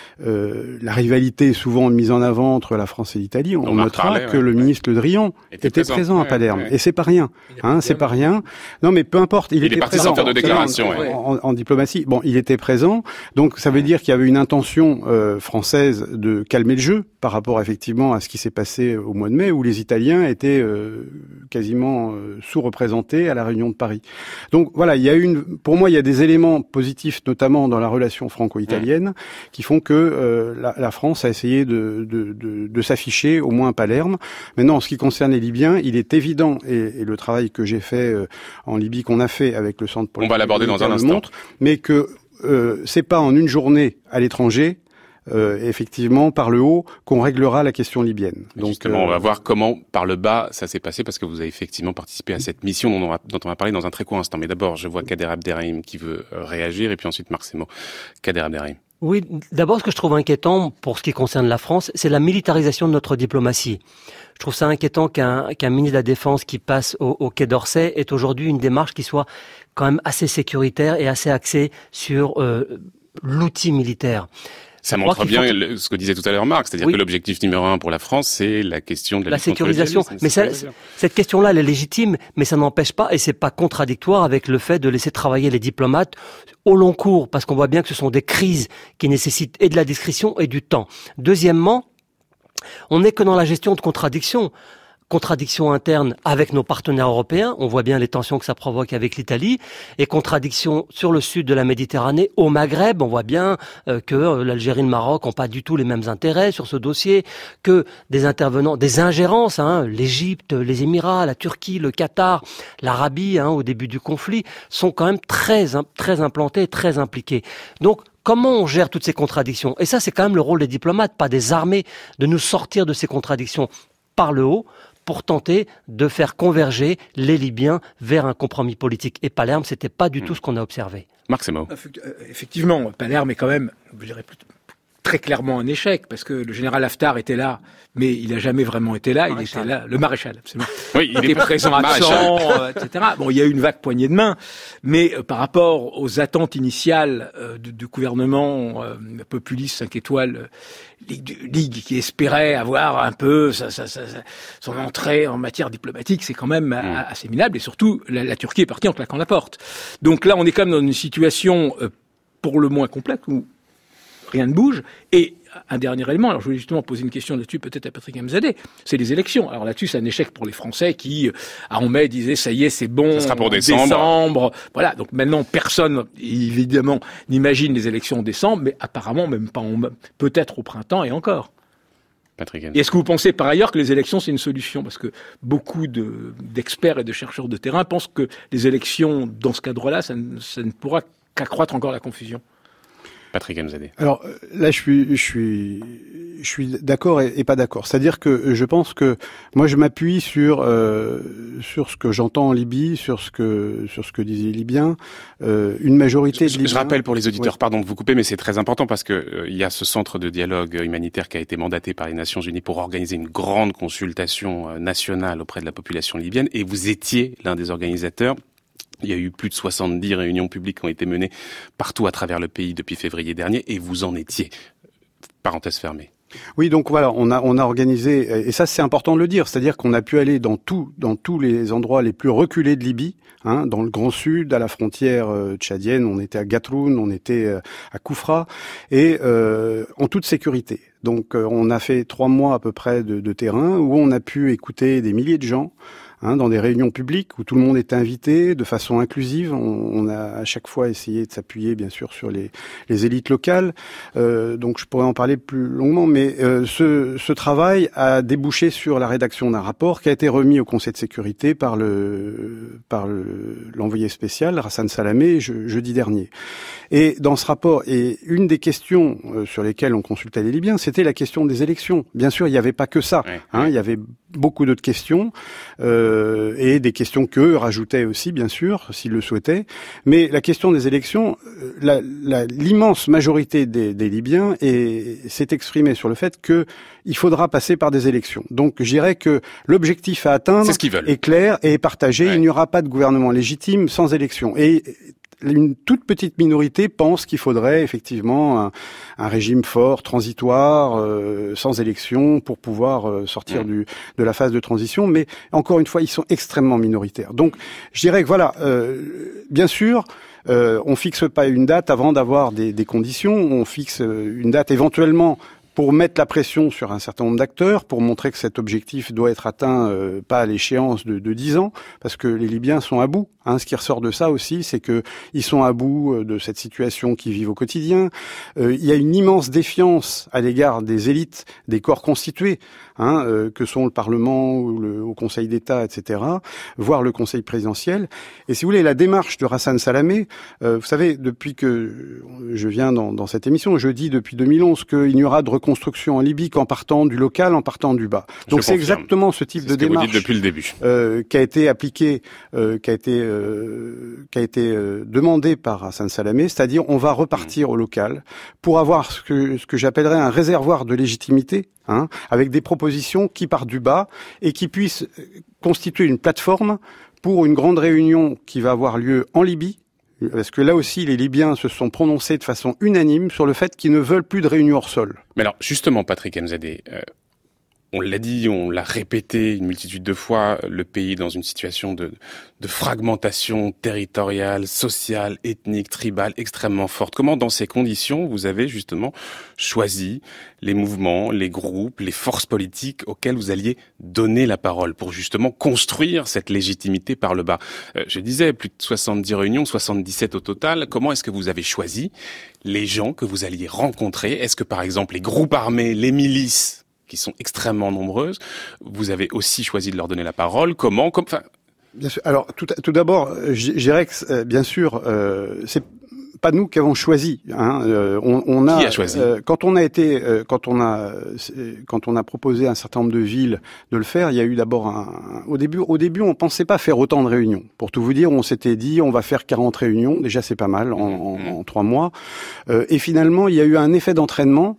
Euh, la rivalité souvent mise en avant entre la France et l'Italie, on, on notera parlait, que ouais, le ouais. ministre Le Drian était, était présent, présent à Palerme, ouais, ouais. et c'est pas rien, hein, c'est pas rien. Non, mais peu importe, il, il était est parti présent. Sans faire de déclaration, en, ouais. en, en, en diplomatie. Bon, il était présent, donc ça veut dire qu'il y avait une intention euh, française de calmer le jeu par rapport effectivement à ce qui s'est passé au mois de mai, où les Italiens étaient euh, quasiment euh, sous-représentés à la réunion de Paris. Donc voilà, il y a une, pour moi, il y a des éléments positifs, notamment dans la relation franco-italienne, mmh. qui font que Euh, la, la France a essayé de, de, de, de s'afficher, au moins à Palerme. Maintenant, en ce qui concerne les Libyens, il est évident, et, et le travail que j'ai fait euh, en Libye, qu'on a fait avec le centre politique, on va l'aborder dans un instant, montre, mais que euh, c'est pas en une journée à l'étranger, Euh, effectivement, par le haut, qu'on réglera la question libyenne. Donc, justement, euh... on va voir comment, par le bas, ça s'est passé, parce que vous avez effectivement participé à cette mission dont on va, dont on va parler dans un très court instant. Mais d'abord, je vois Kader Abderrahim qui veut euh, réagir, et puis ensuite Marc Semo. Kader Abderrahim. Oui, d'abord, ce que je trouve inquiétant pour ce qui concerne la France, c'est la militarisation de notre diplomatie. Je trouve ça inquiétant qu'un, qu'un ministre de la Défense qui passe au, au Quai d'Orsay ait aujourd'hui une démarche qui soit quand même assez sécuritaire et assez axée sur euh, l'outil militaire. Ça montre bien faut... ce que disait tout à l'heure Marc, c'est-à-dire oui. que l'objectif numéro un pour la France, c'est la question de la, la sécurisation. Mais ça, cette question-là, elle est légitime, mais ça n'empêche pas, et c'est pas contradictoire avec le fait de laisser travailler les diplomates au long cours, parce qu'on voit bien que ce sont des crises qui nécessitent et de la discrétion et du temps. Deuxièmement, on n'est que dans la gestion de contradictions. Contradictions internes avec nos partenaires européens, on voit bien les tensions que ça provoque avec l'Italie, et contradictions sur le sud de la Méditerranée, au Maghreb, on voit bien euh, que l'Algérie et le Maroc n'ont pas du tout les mêmes intérêts sur ce dossier, que des intervenants, des ingérences, hein, l'Égypte, les Émirats, la Turquie, le Qatar, l'Arabie, hein, au début du conflit, sont quand même très, très implantés, très impliqués. Donc, comment on gère toutes ces contradictions? Et ça, c'est quand même le rôle des diplomates, pas des armées, de nous sortir de ces contradictions par le haut, pour tenter de faire converger les Libyens vers un compromis politique. Et Palerme, c'était pas du mmh. tout ce qu'on a observé. Marc Semo. Effectivement, Palerme est quand même, je dirais plutôt, très clairement un échec, parce que le général Haftar était là, mais il n'a jamais vraiment été là. Maréchal. Il était là, le maréchal, absolument. Oui, il, il était présent, absent, euh, et cetera. Bon, il y a eu une vague poignée de main, mais euh, par rapport aux attentes initiales euh, du, du gouvernement euh, populiste cinq étoiles, Ligue, Ligue qui espérait avoir un peu sa, sa, sa, son entrée en matière diplomatique, c'est quand même mmh. assez minable, et surtout la, la Turquie est partie en claquant la porte. Donc là, on est quand même dans une situation euh, pour le moins complexe, où rien ne bouge. Et un dernier élément, alors je voulais justement poser une question là-dessus peut-être à Patrick Amzadeh, c'est les élections. Alors là-dessus, c'est un échec pour les Français qui, en mai, disaient ça y est, c'est bon, ça sera pour décembre. décembre. Voilà, donc maintenant, personne, évidemment, n'imagine les élections en décembre, mais apparemment même pas en, peut-être au printemps et encore. Patrick Et est-ce que vous pensez par ailleurs que les élections, c'est une solution? Parce que beaucoup de, d'experts et de chercheurs de terrain pensent que les élections, dans ce cadre-là, ça ne, ça ne pourra qu'accroître encore la confusion. Patrick Amzadeh. Alors là, je suis, je suis, je suis d'accord et, et pas d'accord. C'est-à-dire que je pense que moi, je m'appuie sur euh, sur ce que j'entends en Libye, sur ce que sur ce que disent les Libyens. Euh, une majorité je, de Libyens. Je rappelle pour les auditeurs, oui. pardon de vous couper, mais c'est très important parce que euh, il y a ce centre de dialogue humanitaire qui a été mandaté par les Nations Unies pour organiser une grande consultation euh, nationale auprès de la population libyenne, et vous étiez l'un des organisateurs. Il y a eu plus de soixante-dix réunions publiques qui ont été menées partout à travers le pays depuis février dernier, et vous en étiez. Parenthèse fermée. Oui, donc voilà, on a on a organisé, et ça c'est important de le dire, c'est-à-dire qu'on a pu aller dans tout dans tous les endroits les plus reculés de Libye, hein, dans le Grand Sud, à la frontière euh, tchadienne, on était à Gatroun, on était euh, à Koufra, et euh, en toute sécurité. Donc euh, on a fait trois mois à peu près de, de terrain où on a pu écouter des milliers de gens. Hein, dans des réunions publiques où tout le monde est invité de façon inclusive. On, on a à chaque fois essayé de s'appuyer, bien sûr, sur les, les élites locales. Euh, donc, je pourrais en parler plus longuement, mais euh, ce, ce travail a débouché sur la rédaction d'un rapport qui a été remis au Conseil de sécurité par le par le, l'envoyé spécial Hassan Salamé je, jeudi dernier. Et dans ce rapport, et une des questions euh, sur lesquelles on consultait les Libyens, c'était la question des élections. Bien sûr, il n'y avait pas que ça. Ouais, hein, ouais. Il y avait beaucoup d'autres questions. Euh, et des questions qu'eux rajoutaient aussi, bien sûr, s'ils le souhaitaient. Mais la question des élections, la, la, l'immense majorité des, des Libyens est, s'est exprimée sur le fait qu'il faudra passer par des élections. Donc, je dirais que l'objectif à atteindre C'est ce qu'ils veulent. est clair et est partagé. Ouais. Il n'y aura pas de gouvernement légitime sans élections. Et une toute petite minorité pense qu'il faudrait effectivement un, un régime fort, transitoire, euh, sans élection, pour pouvoir euh, sortir mmh. du, de la phase de transition. Mais encore une fois, ils sont extrêmement minoritaires. Donc, je dirais que voilà, euh, bien sûr, euh, on fixe pas une date avant d'avoir des, des conditions. On fixe une date éventuellement pour mettre la pression sur un certain nombre d'acteurs, pour montrer que cet objectif doit être atteint euh, pas à l'échéance de, de dix ans, parce que les Libyens sont à bout. Hein. Ce qui ressort de ça aussi, c'est que ils sont à bout de cette situation qu'ils vivent au quotidien. Euh, il y a une immense défiance à l'égard des élites, des corps constitués, hein, euh, que sont le Parlement ou le au Conseil d'État, et cetera, voire le Conseil présidentiel. Et si vous voulez, la démarche de Hassan Salamé, euh, vous savez, depuis que je viens dans, dans cette émission, je dis depuis deux mille onze qu'il n'y aura de construction en Libye qu'en partant du local, en partant du bas. Donc je c'est confirme. exactement ce type c'est de ce que démarche vous dites depuis le début. Euh, qui a été appliqué, euh, qui a été euh, qui a été euh, demandé par Hassan Salamé, c'est-à-dire on va repartir mmh. au local pour avoir ce que ce que j'appellerais un réservoir de légitimité, hein, avec des propositions qui partent du bas et qui puissent constituer une plateforme pour une grande réunion qui va avoir lieu en Libye. Parce que là aussi, les Libyens se sont prononcés de façon unanime sur le fait qu'ils ne veulent plus de réunion hors sol. Mais alors, justement, Patrick Amzadeh, euh, on l'a dit, on l'a répété une multitude de fois, le pays est dans une situation de, de fragmentation territoriale, sociale, ethnique, tribale extrêmement forte. Comment, dans ces conditions, vous avez justement choisi les mouvements, les groupes, les forces politiques auxquelles vous alliez donner la parole pour justement construire cette légitimité par le bas? euh, Je disais, plus de soixante-dix réunions, soixante-dix-sept au total. Comment est-ce que vous avez choisi les gens que vous alliez rencontrer? Est-ce que, par exemple, les groupes armés, les milices, qui sont extrêmement nombreuses, vous avez aussi choisi de leur donner la parole? Comment, comme, enfin... Bien sûr. Alors, tout, tout d'abord, je dirais que, euh, bien sûr, euh, c'est pas nous qui avons choisi. Hein. Euh, on, on a, qui a choisi euh, quand on a été, euh, quand on a, euh, quand on a proposé à un certain nombre de villes de le faire, il y a eu d'abord un. Au début, au début, on pensait pas faire autant de réunions. Pour tout vous dire, on s'était dit, on va faire quarante réunions. Déjà, c'est pas mal en, en, en trois mois. Euh, et finalement, il y a eu un effet d'entraînement.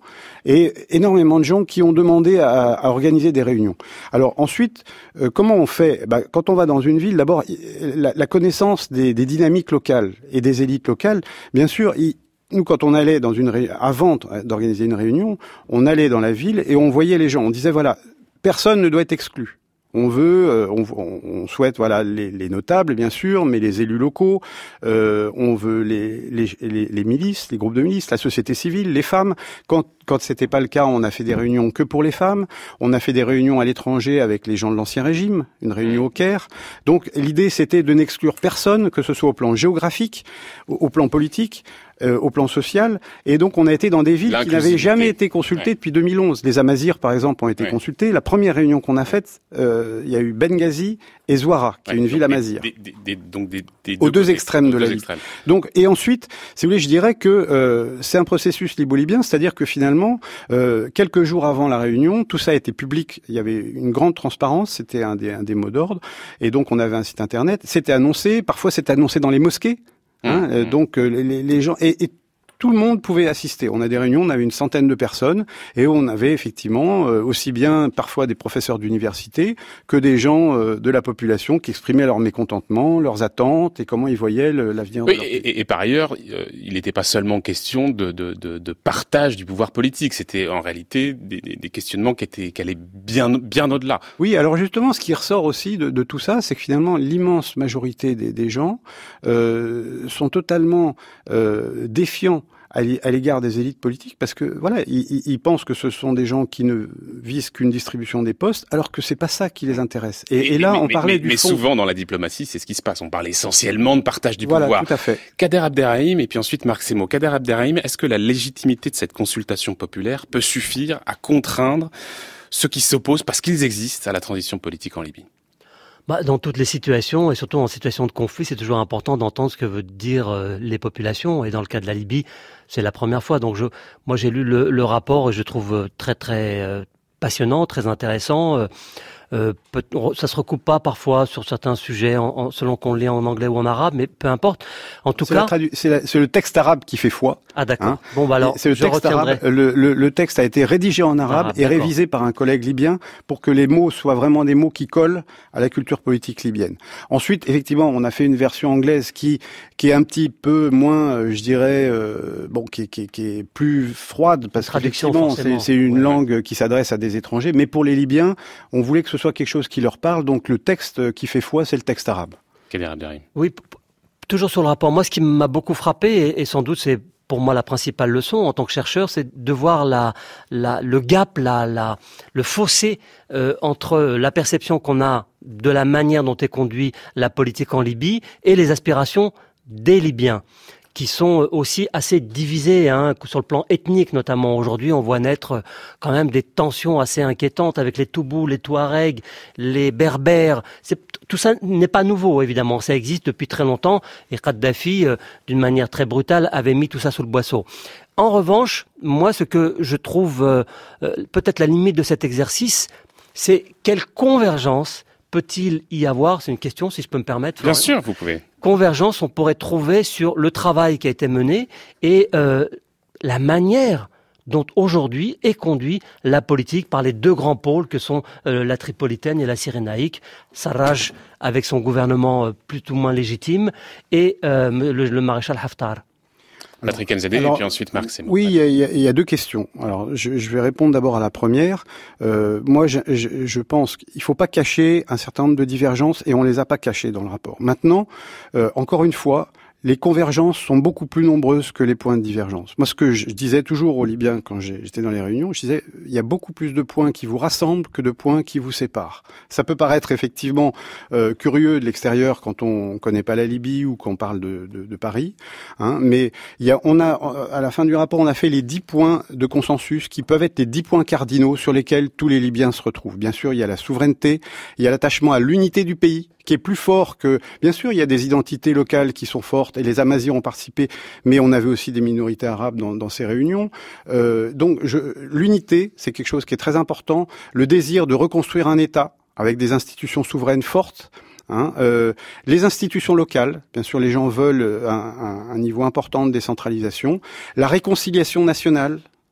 Et énormément de gens qui ont demandé à, à organiser des réunions. Alors ensuite, euh, comment on fait? Bah, quand on va dans une ville, d'abord, la, la connaissance des, des dynamiques locales et des élites locales, bien sûr, il, nous, quand on allait dans une ré... avant d'organiser une réunion, on allait dans la ville et on voyait les gens. On disait, voilà, personne ne doit être exclu. On veut, euh, on, on souhaite, voilà, les, les notables, bien sûr, mais les élus locaux. Euh, on veut les, les, les, les milices, les groupes de milices, la société civile, les femmes. Quand Quand c'était pas le cas, on a fait des réunions que pour les femmes. On a fait des réunions à l'étranger avec les gens de l'Ancien Régime, une réunion au Caire. Donc l'idée, c'était de n'exclure personne, que ce soit au plan géographique, au, au plan politique, euh, au plan social. Et donc on a été dans des villes qui n'avaient jamais été consultées ouais. depuis deux mille onze. Les Amazirs, par exemple, ont été ouais. consultées. La première réunion qu'on a faite, euh, il y a eu Benghazi et Zouara, qui ouais, est une ville amazigh. Des, des, des, donc des, des aux deux, deux extrêmes de la ville. Donc, et ensuite, si vous voulez, je dirais que euh, c'est un processus libo-libyen, c'est-à-dire que finalement, euh, quelques jours avant la réunion, tout ça a été public. Il y avait une grande transparence, c'était un des, un des mots d'ordre. Et donc, on avait un site internet. C'était annoncé, parfois c'était annoncé dans les mosquées. Hein, mmh. euh, donc, euh, les, les gens... Et, et tout le monde pouvait assister. On a des réunions, on avait une centaine de personnes et on avait effectivement euh, aussi bien parfois des professeurs d'université que des gens euh, de la population qui exprimaient leur mécontentement, leurs attentes et comment ils voyaient le, l'avenir. Oui, de leur et, et, et par ailleurs, euh, il n'était pas seulement question de, de, de, de partage du pouvoir politique. C'était en réalité des, des, des questionnements qui étaient qui allaient bien bien au-delà. Oui, alors justement, ce qui ressort aussi de, de tout ça, c'est que finalement l'immense majorité des, des gens euh, sont totalement euh, défiants à l'égard des élites politiques, parce que voilà, ils, ils pensent que ce sont des gens qui ne visent qu'une distribution des postes, alors que c'est pas ça qui les intéresse. Et, et, et là, mais, on parlait mais, du mais fond. souvent dans la diplomatie, c'est ce qui se passe. On parle essentiellement de partage du voilà, pouvoir. Tout à fait. Kader Abderrahim et puis ensuite Marc Semo. Kader Abderrahim, est-ce que la légitimité de cette consultation populaire peut suffire à contraindre ceux qui s'opposent, parce qu'ils existent, à la transition politique en Libye? Bah, dans toutes les situations, et surtout en situation de conflit, c'est toujours important d'entendre ce que veulent dire euh, les populations. Et dans le cas de la Libye, c'est la première fois. Donc, je, moi, j'ai lu le, le rapport et je trouve très, très euh, passionnant, très intéressant. Euh, Euh, peut, ça se recoupe pas parfois sur certains sujets en, en, selon qu'on le lit en anglais ou en arabe, mais peu importe. En tout c'est cas, la tradu- c'est, la, c'est le texte arabe qui fait foi. Ah d'accord. Hein. Bon bah alors, c'est le je texte retiendrai. arabe. Le, le, le texte a été rédigé en arabe, arabe et d'accord. révisé par un collègue libyen pour que les mots soient vraiment des mots qui collent à la culture politique libyenne. Ensuite, effectivement, on a fait une version anglaise qui qui est un petit peu moins, je dirais, euh, bon, qui, qui, qui est plus froide parce qu'effectivement, c'est, c'est une ouais, langue ouais. qui s'adresse à des étrangers. Mais pour les Libyens, on voulait que ce soit quelque chose qui leur parle, donc le texte qui fait foi, c'est le texte arabe. Oui, p- toujours sur le rapport. Moi, ce qui m'a beaucoup frappé, et, et sans doute c'est pour moi la principale leçon en tant que chercheur, c'est de voir la, la, le gap, la, la, le fossé euh, entre la perception qu'on a de la manière dont est conduite la politique en Libye et les aspirations des Libyens, qui sont aussi assez divisés, hein, sur le plan ethnique notamment. Aujourd'hui, on voit naître quand même des tensions assez inquiétantes avec les Toubous, les Touaregs, les Berbères. C'est, tout ça n'est pas nouveau, évidemment. Ça existe depuis très longtemps. Et Kadhafi, euh, d'une manière très brutale, avait mis tout ça sous le boisseau. En revanche, moi, ce que je trouve euh, euh, peut-être la limite de cet exercice, c'est quelle convergence peut-il y avoir, c'est une question, si je peux me permettre. Bien sûr, vous pouvez. Convergence, on pourrait trouver sur le travail qui a été mené et euh, la manière dont aujourd'hui est conduite la politique par les deux grands pôles que sont euh, la Tripolitaine et la Cyrénaïque, Sarraj avec son gouvernement euh, plus ou moins légitime et euh, le, le maréchal Haftar. Patrick Nzedé et puis ensuite Marc Semo. Oui, il y, a, il y a deux questions. Alors, je, je vais répondre d'abord à la première. Euh, moi, je, je, je pense qu'il faut pas cacher un certain nombre de divergences et on les a pas cachées dans le rapport. Maintenant, euh, encore une fois, les convergences sont beaucoup plus nombreuses que les points de divergence. Moi, ce que je disais toujours aux Libyens quand j'étais dans les réunions, je disais, il y a beaucoup plus de points qui vous rassemblent que de points qui vous séparent. Ça peut paraître effectivement euh, curieux de l'extérieur quand on connaît pas la Libye ou qu'on parle de, de, de Paris, hein, mais il y a, on a, à la fin du rapport, on a fait les dix points de consensus qui peuvent être les dix points cardinaux sur lesquels tous les Libyens se retrouvent. Bien sûr, il y a la souveraineté, il y a l'attachement à l'unité du pays, qui est plus fort que... Bien sûr, il y a des identités locales qui sont fortes, et les Amazirs ont participé, mais on avait aussi des minorités arabes dans, dans ces réunions. Euh, donc, je, l'unité, c'est quelque chose qui est très important. Le désir de reconstruire un État avec des institutions souveraines fortes, hein, euh, les institutions locales, bien sûr, les gens veulent un, un, un niveau important de décentralisation. La réconciliation nationale,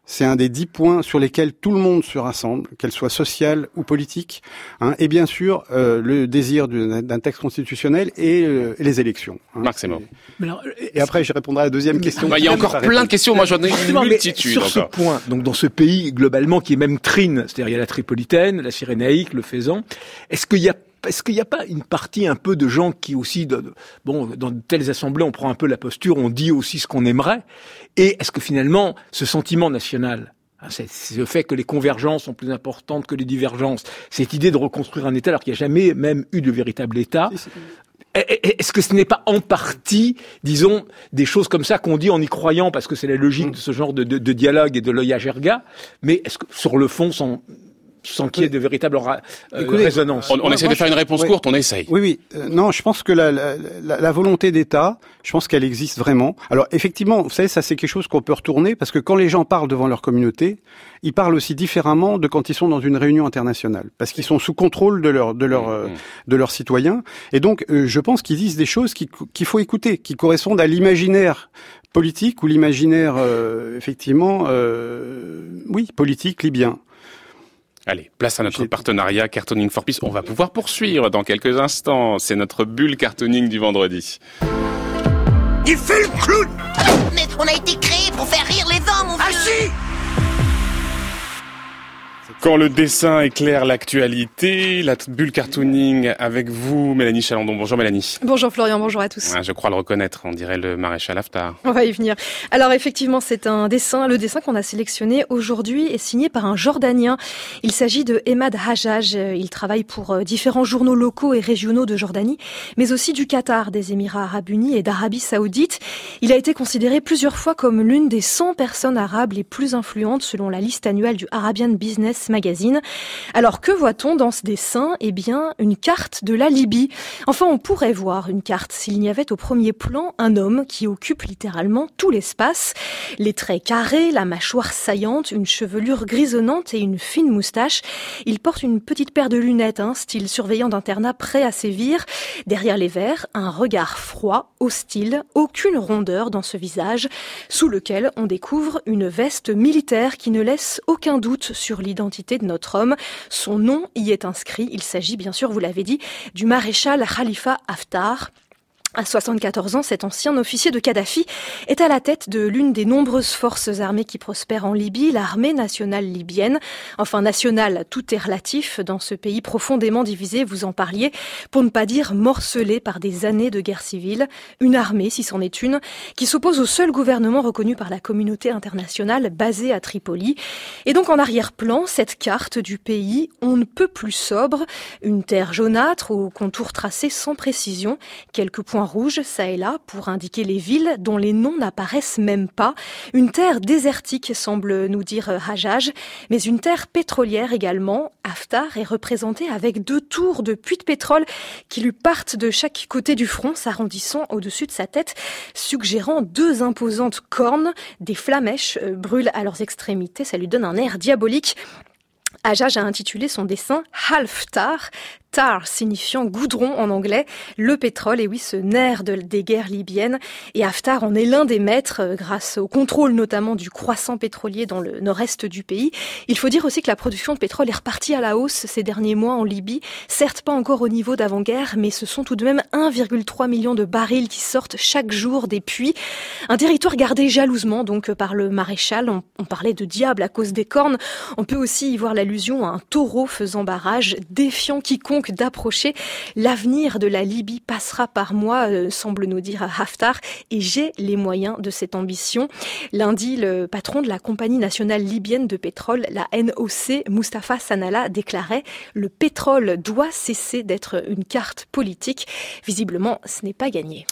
C'est un des dix points sur lesquels tout le monde se rassemble, qu'elle soit sociale ou politique. Hein, et bien sûr, euh, le désir d'un texte constitutionnel et, euh, et les élections. Hein, Marc, c'est mort. Et après, je répondrai à la deuxième question. Bah, il y a encore plein de questions. Moi, j'en ai une multitude. Sur ce point, donc dans ce pays globalement qui est même trine, c'est-à-dire il y a la tripolitaine, la cyrénaïque, le faisan. Est-ce qu'il y a Est-ce qu'il n'y a pas une partie un peu de gens qui aussi, de, de, bon, dans de telles assemblées, on prend un peu la posture, on dit aussi ce qu'on aimerait, et est-ce que finalement, ce sentiment national, hein, c'est, c'est le fait que les convergences sont plus importantes que les divergences, cette idée de reconstruire un État alors qu'il n'y a jamais même eu de véritable État, si, si. Est-ce que ce n'est pas en partie, disons, des choses comme ça qu'on dit en y croyant, parce que c'est la logique mmh. de ce genre de, de, de dialogue et de l'œil à Gerga, mais est-ce que sur le fond, sans sans qu'il y ait de véritable ra- euh, Écoutez, résonance. On, on essaie de faire une réponse oui. courte, on essaye. Oui, oui. Euh, non, je pense que la, la, la, la volonté d'État, je pense qu'elle existe vraiment. Alors, effectivement, vous savez, ça c'est quelque chose qu'on peut retourner, parce que quand les gens parlent devant leur communauté, ils parlent aussi différemment de quand ils sont dans une réunion internationale, parce qu'ils sont sous contrôle de leurs de leurs euh, de leurs citoyens. Et donc, euh, je pense qu'ils disent des choses qui, qu'il faut écouter, qui correspondent à l'imaginaire politique ou l'imaginaire, euh, effectivement, euh, oui, politique libyen. Allez, place à notre J'ai... partenariat Cartooning for Peace. On va pouvoir poursuivre dans quelques instants. C'est notre bulle cartooning du vendredi. Il fait le clown. Mais on a été créé pour faire rire les hommes, mon vieux. Ah si. Quand le dessin éclaire l'actualité, la bulle cartooning avec vous, Mélanie Chalandon. Bonjour Mélanie. Bonjour Florian, bonjour à tous. Ah, je crois le reconnaître, on dirait le maréchal Haftar. On va y venir. Alors effectivement, c'est un dessin. Le dessin qu'on a sélectionné aujourd'hui est signé par un Jordanien. Il s'agit de Emad Hajjaj. Il travaille pour différents journaux locaux et régionaux de Jordanie, mais aussi du Qatar, des Émirats arabes unis et d'Arabie saoudite. Il a été considéré plusieurs fois comme l'une des cent personnes arabes les plus influentes selon la liste annuelle du Arabian Business Magazine. Alors que voit-on dans ce dessin ? Eh bien, une carte de la Libye. Enfin, on pourrait voir une carte s'il n'y avait au premier plan un homme qui occupe littéralement tout l'espace. Les traits carrés, la mâchoire saillante, une chevelure grisonnante et une fine moustache. Il porte une petite paire de lunettes, hein, style surveillant d'internat prêt à sévir. Derrière les verres, un regard froid, hostile, aucune rondeur dans ce visage, sous lequel on découvre une veste militaire qui ne laisse aucun doute sur l'identité de notre homme. Son nom y est inscrit. Il s'agit bien sûr, vous l'avez dit, du maréchal Khalifa Haftar. À soixante-quatorze ans, cet ancien officier de Kadhafi est à la tête de l'une des nombreuses forces armées qui prospèrent en Libye, l'armée nationale libyenne. Enfin, nationale, tout est relatif dans ce pays profondément divisé, vous en parliez, pour ne pas dire morcelé par des années de guerre civile. Une armée, si c'en est une, qui s'oppose au seul gouvernement reconnu par la communauté internationale basé à Tripoli. Et donc en arrière-plan, cette carte du pays, on ne peut plus sobre, une terre jaunâtre aux contours tracés sans précision, quelques points rouge, ça et là, pour indiquer les villes dont les noms n'apparaissent même pas. Une terre désertique, semble nous dire Hajjaj, mais une terre pétrolière également. Haftar est représenté avec deux tours de puits de pétrole qui lui partent de chaque côté du front, s'arrondissant au-dessus de sa tête, suggérant deux imposantes cornes. Des flamèches euh, brûlent à leurs extrémités, ça lui donne un air diabolique. Hajjaj a intitulé son dessin Halftar, tar signifiant goudron en anglais, le pétrole, et oui, ce nerf de, des guerres libyennes. Et Haftar en est l'un des maîtres, euh, grâce au contrôle notamment du croissant pétrolier dans le nord-est du pays. Il faut dire aussi que la production de pétrole est repartie à la hausse ces derniers mois en Libye. Certes pas encore au niveau d'avant-guerre, mais ce sont tout de même un virgule trois million de barils qui sortent chaque jour des puits. Un territoire gardé jalousement donc par le maréchal. On, on parlait de diable à cause des cornes. On peut aussi y voir l'allusion à un taureau faisant barrage, défiant quiconque d'approcher. L'avenir de la Libye passera par moi, euh, semble nous dire Haftar, et j'ai les moyens de cette ambition. Lundi, le patron de la compagnie nationale libyenne de pétrole, la N O C, Mustafa Sanalla, déclarait « Le pétrole doit cesser d'être une carte politique ». Visiblement, ce n'est pas gagné.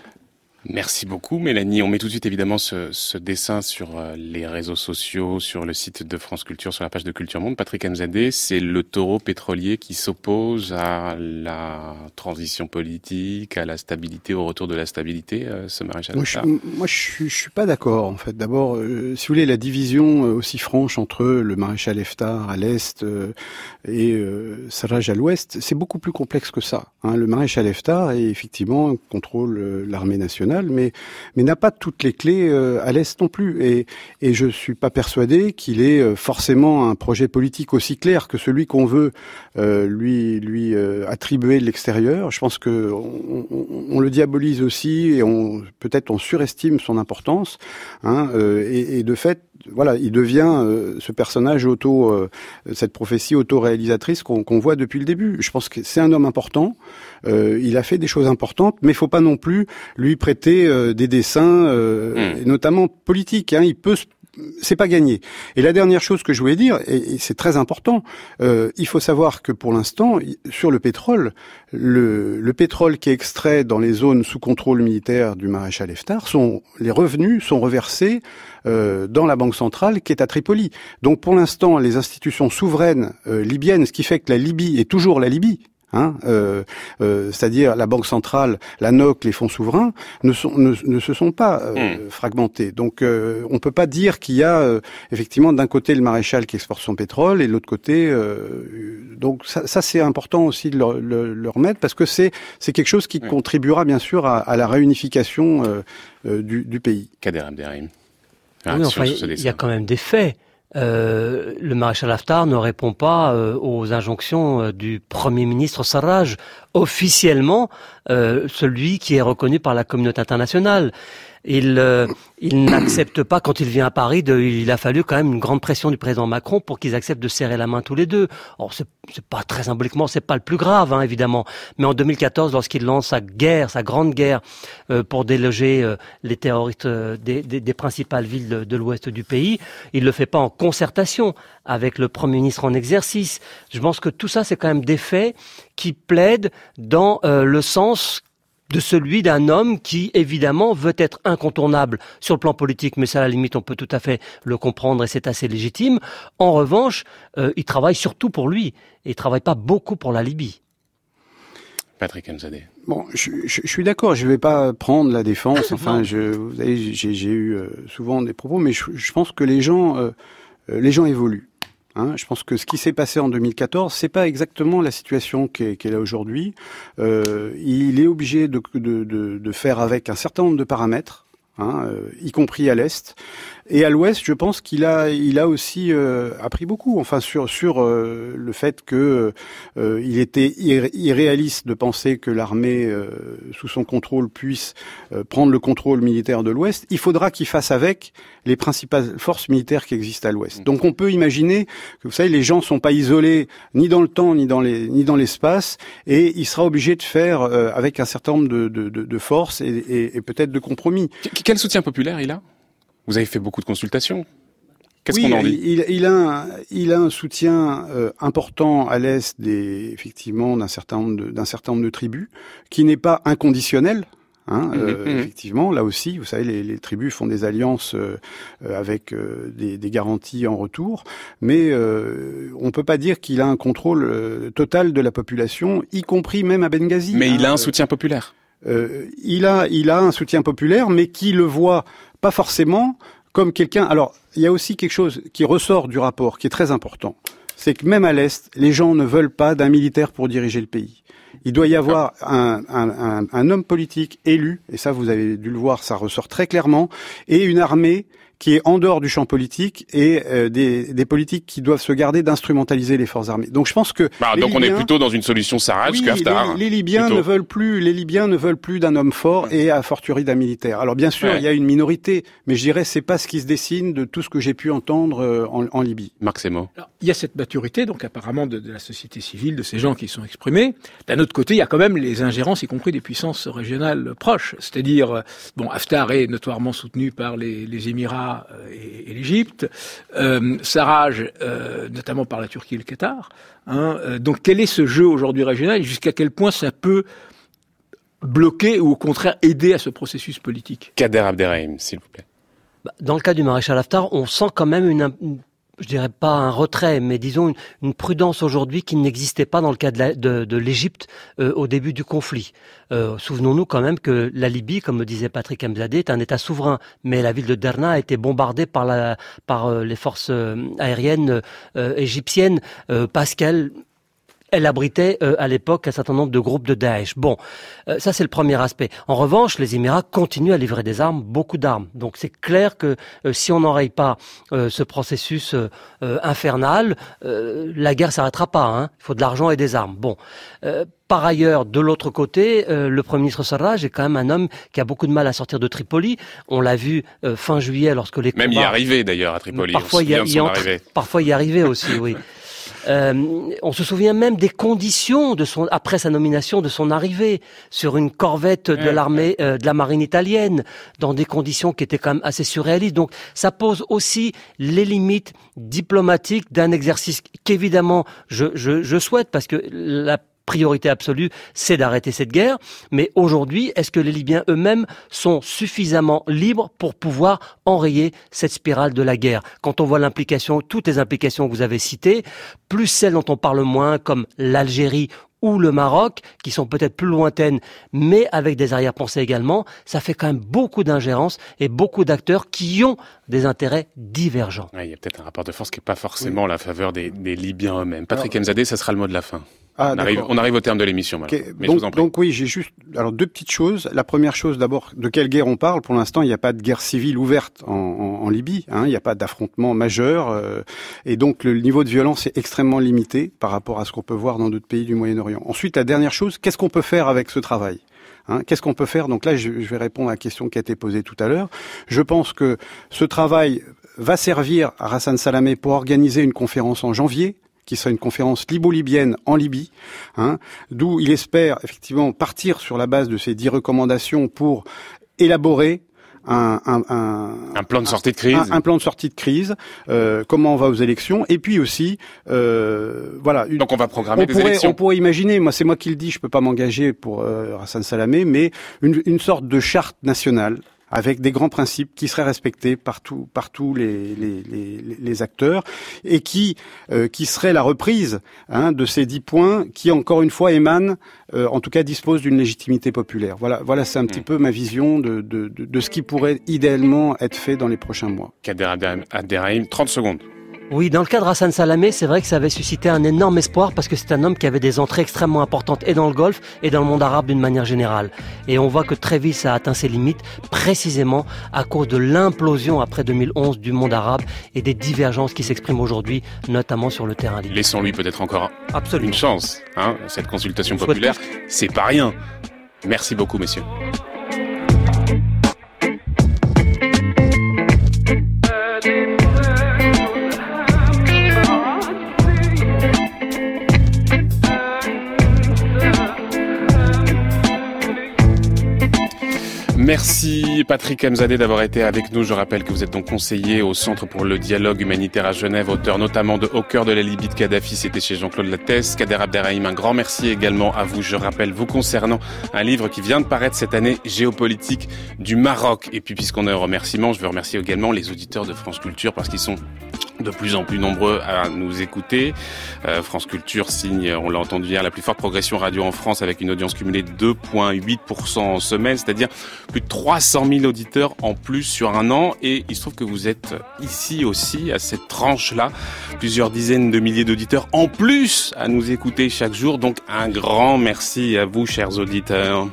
Merci beaucoup Mélanie. On met tout de suite évidemment ce, ce dessin sur les réseaux sociaux, sur le site de France Culture, sur la page de Culture Monde. Patrick Mzadeh, c'est le taureau pétrolier qui s'oppose à la transition politique, à la stabilité, au retour de la stabilité, ce maréchal Moi, je, moi, je, suis, je suis pas d'accord en fait. D'abord, euh, si vous voulez, la division aussi franche entre le maréchal Haftar à l'est euh, et euh, Sarraj à l'ouest, c'est beaucoup plus complexe que ça. Hein. Le maréchal Haftar, est, effectivement, contrôle euh, l'armée nationale. internationale, mais mais n'a pas toutes les clés euh, à l'Est non plus. Et et je suis pas persuadé qu'il ait euh, forcément un projet politique aussi clair que celui qu'on veut euh, lui lui euh, attribuer de l'extérieur. Je pense que on, on, on le diabolise aussi et on peut-être on surestime son importance. Hein, euh, et, et de fait, voilà, il devient euh, ce personnage auto, euh, cette prophétie auto-réalisatrice qu'on, qu'on voit depuis le début. Je pense que c'est un homme important. Euh, il a fait des choses importantes, mais il faut pas non plus lui prêter euh, des dessins, euh, mmh. et notamment politiques. Hein. Il peut se c'est pas gagné. Et la dernière chose que je voulais dire, et, et c'est très important, euh, il faut savoir que pour l'instant, sur le pétrole, le, le pétrole qui est extrait dans les zones sous contrôle militaire du maréchal Haftar, sont, les revenus sont reversés euh, dans la banque centrale qui est à Tripoli. Donc pour l'instant, les institutions souveraines euh, libyennes, ce qui fait que la Libye est toujours la Libye, Hein, euh, euh, c'est-à-dire la Banque centrale, la N O C, les fonds souverains, ne, sont, ne, ne se sont pas euh, mmh. fragmentés. Donc euh, on peut pas dire qu'il y a euh, effectivement d'un côté le maréchal qui exporte son pétrole et de l'autre côté... Euh, donc ça, ça c'est important aussi de le, le, le remettre parce que c'est, c'est quelque chose qui mmh. contribuera bien sûr à, à la réunification euh, euh, du, du pays. Kader Abderrahim. Oui, enfin, il y a quand même des faits. Euh, le maréchal Haftar ne répond pas euh, aux injonctions euh, du Premier ministre Sarraj, officiellement euh, celui qui est reconnu par la communauté internationale. Il, euh, il n'accepte pas, quand il vient à Paris, de, il a fallu quand même une grande pression du président Macron pour qu'ils acceptent de serrer la main tous les deux. Or, c'est, c'est pas très symboliquement, c'est pas le plus grave, hein, évidemment. Mais en deux mille quatorze, lorsqu'il lance sa guerre, sa grande guerre, euh, pour déloger euh, les terroristes euh, des, des, des principales villes de, de l'ouest du pays, il le fait pas en concertation avec le Premier ministre en exercice. Je pense que tout ça, c'est quand même des faits qui plaident dans euh, le sens de celui d'un homme qui, évidemment, veut être incontournable sur le plan politique, mais ça, à la limite, on peut tout à fait le comprendre et c'est assez légitime. En revanche, euh, il travaille surtout pour lui et il travaille pas beaucoup pour la Libye. Patrick Mzadeh. Bon, je, je, je suis d'accord, je vais pas prendre la défense. Enfin, je, vous savez, j'ai, j'ai eu euh, souvent des propos, mais je, je pense que les gens, euh, les gens évoluent. Hein, je pense que ce qui s'est passé en deux mille quatorze, c'est pas exactement la situation qui est, qui est là aujourd'hui. Euh, il est obligé de, de, de, de faire avec un certain nombre de paramètres, hein, euh, y compris à l'est. Et à l'ouest, je pense qu'il a, il a aussi euh, appris beaucoup. Enfin, sur sur euh, le fait que euh, il était irré- irréaliste de penser que l'armée euh, sous son contrôle puisse euh, prendre le contrôle militaire de l'ouest. Il faudra qu'il fasse avec les principales forces militaires qui existent à l'ouest. Donc, on peut imaginer que, vous savez, les gens sont pas isolés ni dans le temps ni dans les ni dans l'espace, et il sera obligé de faire euh, avec un certain nombre de de, de, de forces et, et, et peut-être de compromis. Quel soutien populaire il a ? Vous avez fait beaucoup de consultations. Qu'est-ce oui, qu'on en dit ? il, il, a un, il a un soutien euh, important à l'est des, effectivement, d'un certain nombre de, d'un certain nombre de tribus, qui n'est pas inconditionnel. Hein, mmh, euh, mmh. Effectivement, là aussi, vous savez, les, les tribus font des alliances euh, avec euh, des, des garanties en retour, mais euh, on peut pas dire qu'il a un contrôle euh, total de la population, y compris même à Benghazi. Mais hein, il a un soutien populaire. Euh, il a, il a un soutien populaire, mais qui le voit pas forcément comme quelqu'un. Alors, il y a aussi quelque chose qui ressort du rapport, qui est très important. C'est que même à l'Est, les gens ne veulent pas d'un militaire pour diriger le pays. Il doit y avoir un, un, un, un homme politique élu, et ça vous avez dû le voir, ça ressort très clairement, et une armée qui est en dehors du champ politique et euh, des, des politiques qui doivent se garder d'instrumentaliser les forces armées. Donc je pense que bah, donc Libyens, on est plutôt dans une solution Sarraj oui, que Haftar. Les, les Libyens plutôt. ne veulent plus, les Libyens ne veulent plus d'un homme fort et a fortiori d'un militaire. Alors bien sûr, ouais. il y a une minorité, mais je dirais c'est pas ce qui se dessine de tout ce que j'ai pu entendre euh, en, en Libye. Marc Semo. Alors, il y a cette maturité, donc apparemment de, de la société civile, de ces gens qui sont exprimés. D'un autre côté, il y a quand même les ingérences, y compris des puissances régionales proches. C'est-à-dire, bon, Haftar est notoirement soutenu par les, les Émirats et, et l'Égypte, euh, Sarraj, euh, notamment par la Turquie et le Qatar. Hein, euh, donc, quel est ce jeu aujourd'hui régional et jusqu'à quel point ça peut bloquer ou au contraire aider à ce processus politique ? Kader Abderrahim, s'il vous plaît. Dans le cas du maréchal Haftar, on sent quand même une, une je dirais pas un retrait, mais disons une, une prudence aujourd'hui qui n'existait pas dans le cas de, la, de, de l'Égypte euh, au début du conflit. Euh, souvenons-nous quand même que la Libye, comme le disait Patrick Mzadeh, est un État souverain, mais la ville de Derna a été bombardée par, la, par euh, les forces euh, aériennes euh, égyptiennes euh, parce qu'elle elle abritait euh, à l'époque un certain nombre de groupes de Daesh. Bon, euh, ça c'est le premier aspect. En revanche, les Émirats continuent à livrer des armes, beaucoup d'armes. Donc c'est clair que euh, si on n'enraye pas euh, ce processus euh, euh, infernal, euh, la guerre s'arrêtera pas. Hein. Il faut de l'argent et des armes. Bon. Euh, Par ailleurs, de l'autre côté, euh, le Premier ministre Sarraj est quand même un homme qui a beaucoup de mal à sortir de Tripoli. On l'a vu euh, fin juillet lorsque les Même combats... y arriver d'ailleurs à Tripoli. Parfois, on se y, a, souvient de y son entre... arrivée. Parfois y arriver aussi, oui. Euh, on se souvient même des conditions de son après sa nomination de son arrivée sur une corvette de l'armée euh, de la marine italienne dans des conditions qui étaient quand même assez surréalistes. Donc ça pose aussi les limites diplomatiques d'un exercice qu'évidemment je, je, je souhaite parce que la priorité absolue, c'est d'arrêter cette guerre. Mais aujourd'hui, est-ce que les Libyens eux-mêmes sont suffisamment libres pour pouvoir enrayer cette spirale de la guerre? Quand on voit l'implication, toutes les implications que vous avez citées, plus celles dont on parle moins, comme l'Algérie ou le Maroc, qui sont peut-être plus lointaines, mais avec des arrière-pensées également, ça fait quand même beaucoup d'ingérences et beaucoup d'acteurs qui ont des intérêts divergents. Ouais, il y a peut-être un rapport de force qui n'est pas forcément oui. la faveur des, des Libyens eux-mêmes. Patrick Mzadeh, ça sera le mot de la fin. Ah, on, arrive, on arrive au terme de l'émission, okay. mais donc, je vous en prie. Donc oui, j'ai juste alors deux petites choses. La première chose, d'abord, de quelle guerre on parle? Pour l'instant, il n'y a pas de guerre civile ouverte en, en, en Libye. Hein, il n'y a pas d'affrontement majeur, euh, et donc le niveau de violence est extrêmement limité par rapport à ce qu'on peut voir dans d'autres pays du Moyen-Orient. Ensuite, la dernière chose, qu'est-ce qu'on peut faire avec ce travail? Hein, qu'est-ce qu'on peut faire? Donc là, je, je vais répondre à la question qui a été posée tout à l'heure. Je pense que ce travail va servir à Hassan Salamé pour organiser une conférence en janvier, qui sera une conférence libo-libyenne en Libye, hein, d'où il espère effectivement partir sur la base de ces dix recommandations pour élaborer un, un, un, un plan de sortie de crise, un, un plan de sortie de crise, euh, comment on va aux élections, et puis aussi, euh, voilà. Une, Donc on va programmer on des pourrait, élections. On pourrait imaginer, moi c'est moi qui le dis, je peux pas m'engager pour euh, Hassan Salamé, mais une, une sorte de charte nationale, avec des grands principes qui seraient respectés par tous par tous les, les, les, les acteurs et qui euh, qui serait la reprise hein, de ces dix points qui encore une fois émanent, euh, en tout cas disposent d'une légitimité populaire. Voilà, voilà, c'est un petit mmh. peu ma vision de, de de de ce qui pourrait idéalement être fait dans les prochains mois. Kader Abderrahim, trente secondes. Oui, dans le cas de Hassan Salamé, c'est vrai que ça avait suscité un énorme espoir parce que c'est un homme qui avait des entrées extrêmement importantes et dans le Golfe et dans le monde arabe d'une manière générale. Et on voit que très vite ça a atteint ses limites précisément à cause de l'implosion après deux mille onze du monde arabe et des divergences qui s'expriment aujourd'hui, notamment sur le terrain libyen. Laissons-lui peut-être encore Absolument. une chance. Hein, cette consultation populaire, c'est pas rien. Merci beaucoup, messieurs. Merci Patrick Mzadeh d'avoir été avec nous. Je rappelle que vous êtes donc conseiller au Centre pour le dialogue humanitaire à Genève, auteur notamment de Au cœur de la Libye de Kadhafi, c'était chez Jean-Claude Lattès. Kader Abderrahim, un grand merci également à vous. Je rappelle vous concernant un livre qui vient de paraître cette année, Géopolitique du Maroc. Et puis puisqu'on est en remerciement, je veux remercier également les auditeurs de France Culture parce qu'ils sont de plus en plus nombreux à nous écouter. Euh, France Culture signe, on l'a entendu hier, la plus forte progression radio en France avec une audience cumulée de deux virgule huit pour cent en semaine, c'est-à-dire plus de trois cent mille auditeurs en plus sur un an. Et il se trouve que vous êtes ici aussi, à cette tranche-là, plusieurs dizaines de milliers d'auditeurs en plus à nous écouter chaque jour. Donc un grand merci à vous, chers auditeurs.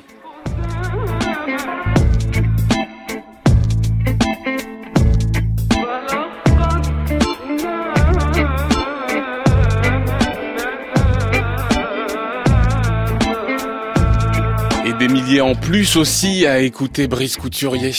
Des milliers en plus aussi à écouter Brice Couturier.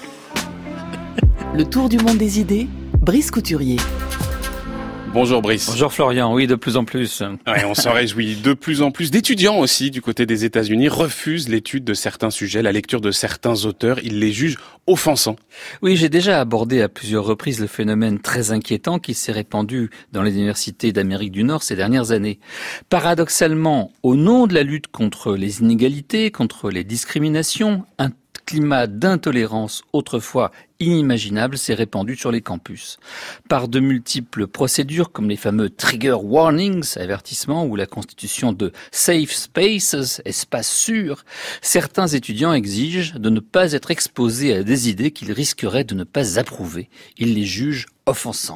Le tour du monde des idées, Brice Couturier. Bonjour Brice. Bonjour Florian, oui, de plus en plus. Ouais, on s'en réjouit. De plus en plus d'étudiants aussi du côté des États-Unis refusent l'étude de certains sujets, la lecture de certains auteurs. Ils les jugent offensants. Oui, j'ai déjà abordé à plusieurs reprises le phénomène très inquiétant qui s'est répandu dans les universités d'Amérique du Nord ces dernières années. Paradoxalement, au nom de la lutte contre les inégalités, contre les discriminations, un climat d'intolérance autrefois inimaginable s'est répandu sur les campus. Par de multiples procédures comme les fameux trigger warnings, avertissements, ou la constitution de safe spaces, espaces sûrs, certains étudiants exigent de ne pas être exposés à des idées qu'ils risqueraient de ne pas approuver. Ils les jugent offensantes.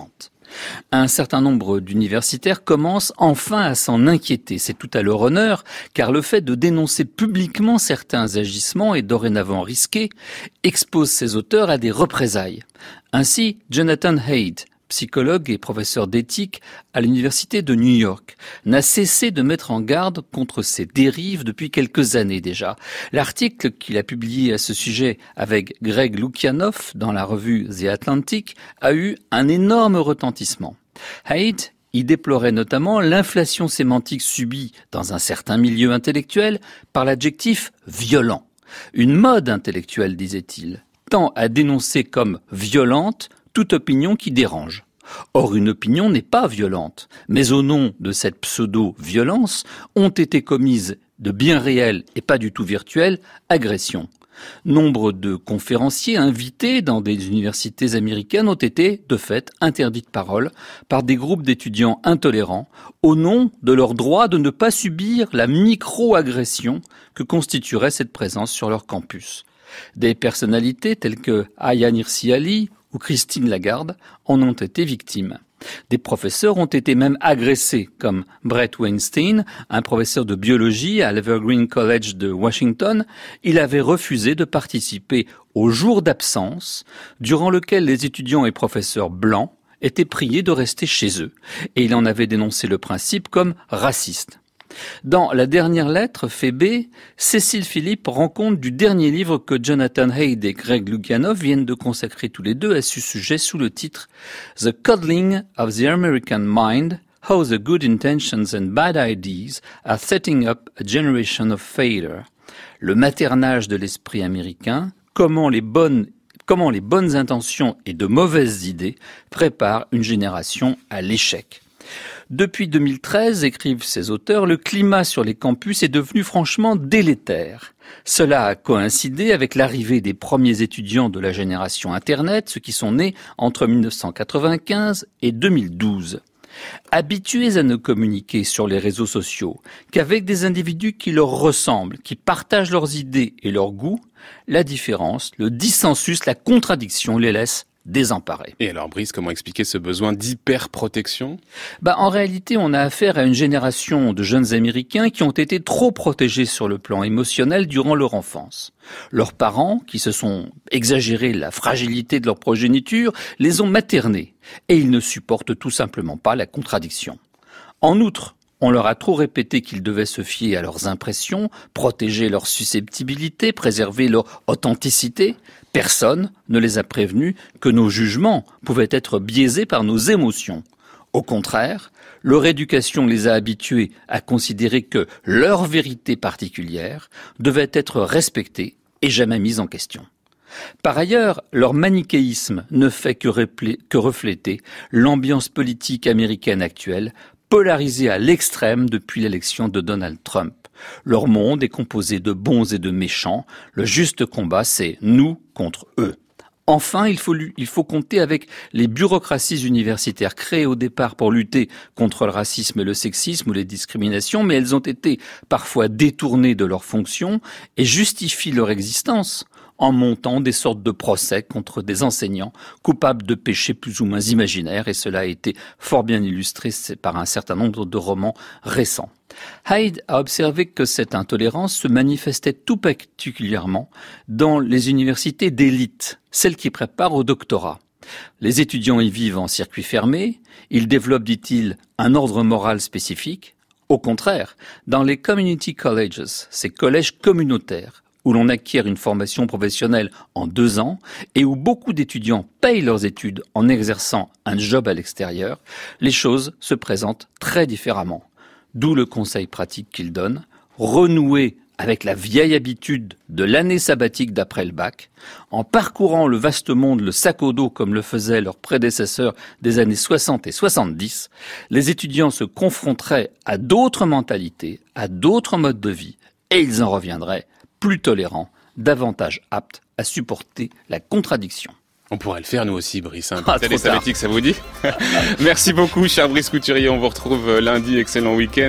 Un certain nombre d'universitaires commencent enfin à s'en inquiéter. C'est tout à leur honneur, car le fait de dénoncer publiquement certains agissements est dorénavant risqué, expose ces auteurs à des représailles. Ainsi, Jonathan Haidt, psychologue et professeur d'éthique à l'université de New York, n'a cessé de mettre en garde contre ces dérives depuis quelques années déjà. L'article qu'il a publié à ce sujet avec Greg Lukianoff dans la revue The Atlantic a eu un énorme retentissement. Haidt y déplorait notamment l'inflation sémantique subie dans un certain milieu intellectuel par l'adjectif « violent ». Une mode intellectuelle, disait-il, tend à dénoncer comme violente toute opinion qui dérange. Or, une opinion n'est pas violente, mais au nom de cette pseudo-violence ont été commises de bien réelles et pas du tout virtuelles agressions. Nombre de conférenciers invités dans des universités américaines ont été, de fait, interdits de parole par des groupes d'étudiants intolérants au nom de leur droit de ne pas subir la micro-agression que constituerait cette présence sur leur campus. Des personnalités telles que Ayaan Hirsi Ali ou Christine Lagarde en ont été victimes. Des professeurs ont été même agressés, comme Brett Weinstein, un professeur de biologie à l'Evergreen College de Washington. Il avait refusé de participer au jour d'absence, durant lequel les étudiants et professeurs blancs étaient priés de rester chez eux, et il en avait dénoncé le principe comme raciste. Dans la dernière lettre, Phébé, Cécile Philippe rend compte du dernier livre que Jonathan Haidt et Greg Lukianoff viennent de consacrer tous les deux à ce sujet sous le titre « The Coddling of the American Mind, How the Good Intentions and Bad Ideas are Setting Up a Generation of Failure ». Le maternage de l'esprit américain, comment les bonnes comment les bonnes intentions et de mauvaises idées préparent une génération à l'échec. Depuis deux mille treize, écrivent ces auteurs, le climat sur les campus est devenu franchement délétère. Cela a coïncidé avec l'arrivée des premiers étudiants de la génération Internet, ceux qui sont nés entre mille neuf cent quatre-vingt-quinze et deux mille douze. Habitués à ne communiquer sur les réseaux sociaux qu'avec des individus qui leur ressemblent, qui partagent leurs idées et leurs goûts, la différence, le dissensus, la contradiction les laisse désemparés. Et alors Brice, comment expliquer ce besoin d'hyper-protection ? Bah, en réalité, on a affaire à une génération de jeunes Américains qui ont été trop protégés sur le plan émotionnel durant leur enfance. Leurs parents, qui se sont exagérés la fragilité de leur progéniture, les ont maternés et ils ne supportent tout simplement pas la contradiction. En outre, on leur a trop répété qu'ils devaient se fier à leurs impressions, protéger leur susceptibilité, préserver leur authenticité. Personne ne les a prévenus que nos jugements pouvaient être biaisés par nos émotions. Au contraire, leur éducation les a habitués à considérer que leur vérité particulière devait être respectée et jamais mise en question. Par ailleurs, leur manichéisme ne fait que, réplé- que refléter l'ambiance politique américaine actuelle, polarisée à l'extrême depuis l'élection de Donald Trump. Leur monde est composé de bons et de méchants. Le juste combat, c'est nous contre eux. Enfin, il faut, il faut compter avec les bureaucraties universitaires créées au départ pour lutter contre le racisme et le sexisme ou les discriminations, mais elles ont été parfois détournées de leurs fonctions et justifient leur existence en montant des sortes de procès contre des enseignants coupables de péchés plus ou moins imaginaires, et cela a été fort bien illustré par un certain nombre de romans récents. Haidt a observé que cette intolérance se manifestait tout particulièrement dans les universités d'élite, celles qui préparent au doctorat. Les étudiants y vivent en circuit fermé, ils développent, dit-il, un ordre moral spécifique. Au contraire, dans les community colleges, ces collèges communautaires, où l'on acquiert une formation professionnelle en deux ans et où beaucoup d'étudiants payent leurs études en exerçant un job à l'extérieur, les choses se présentent très différemment. D'où le conseil pratique qu'il donne, renouer avec la vieille habitude de l'année sabbatique d'après le bac, en parcourant le vaste monde le sac au dos comme le faisaient leurs prédécesseurs des années soixante et soixante-dix, les étudiants se confronteraient à d'autres mentalités, à d'autres modes de vie, et ils en reviendraient plus tolérants, davantage aptes à supporter la contradiction. On pourrait le faire nous aussi, Brice. Hein. Ah, L'année sabbatique, ça vous dit ? Merci beaucoup, cher Brice Couturier. On vous retrouve lundi. Excellent week-end.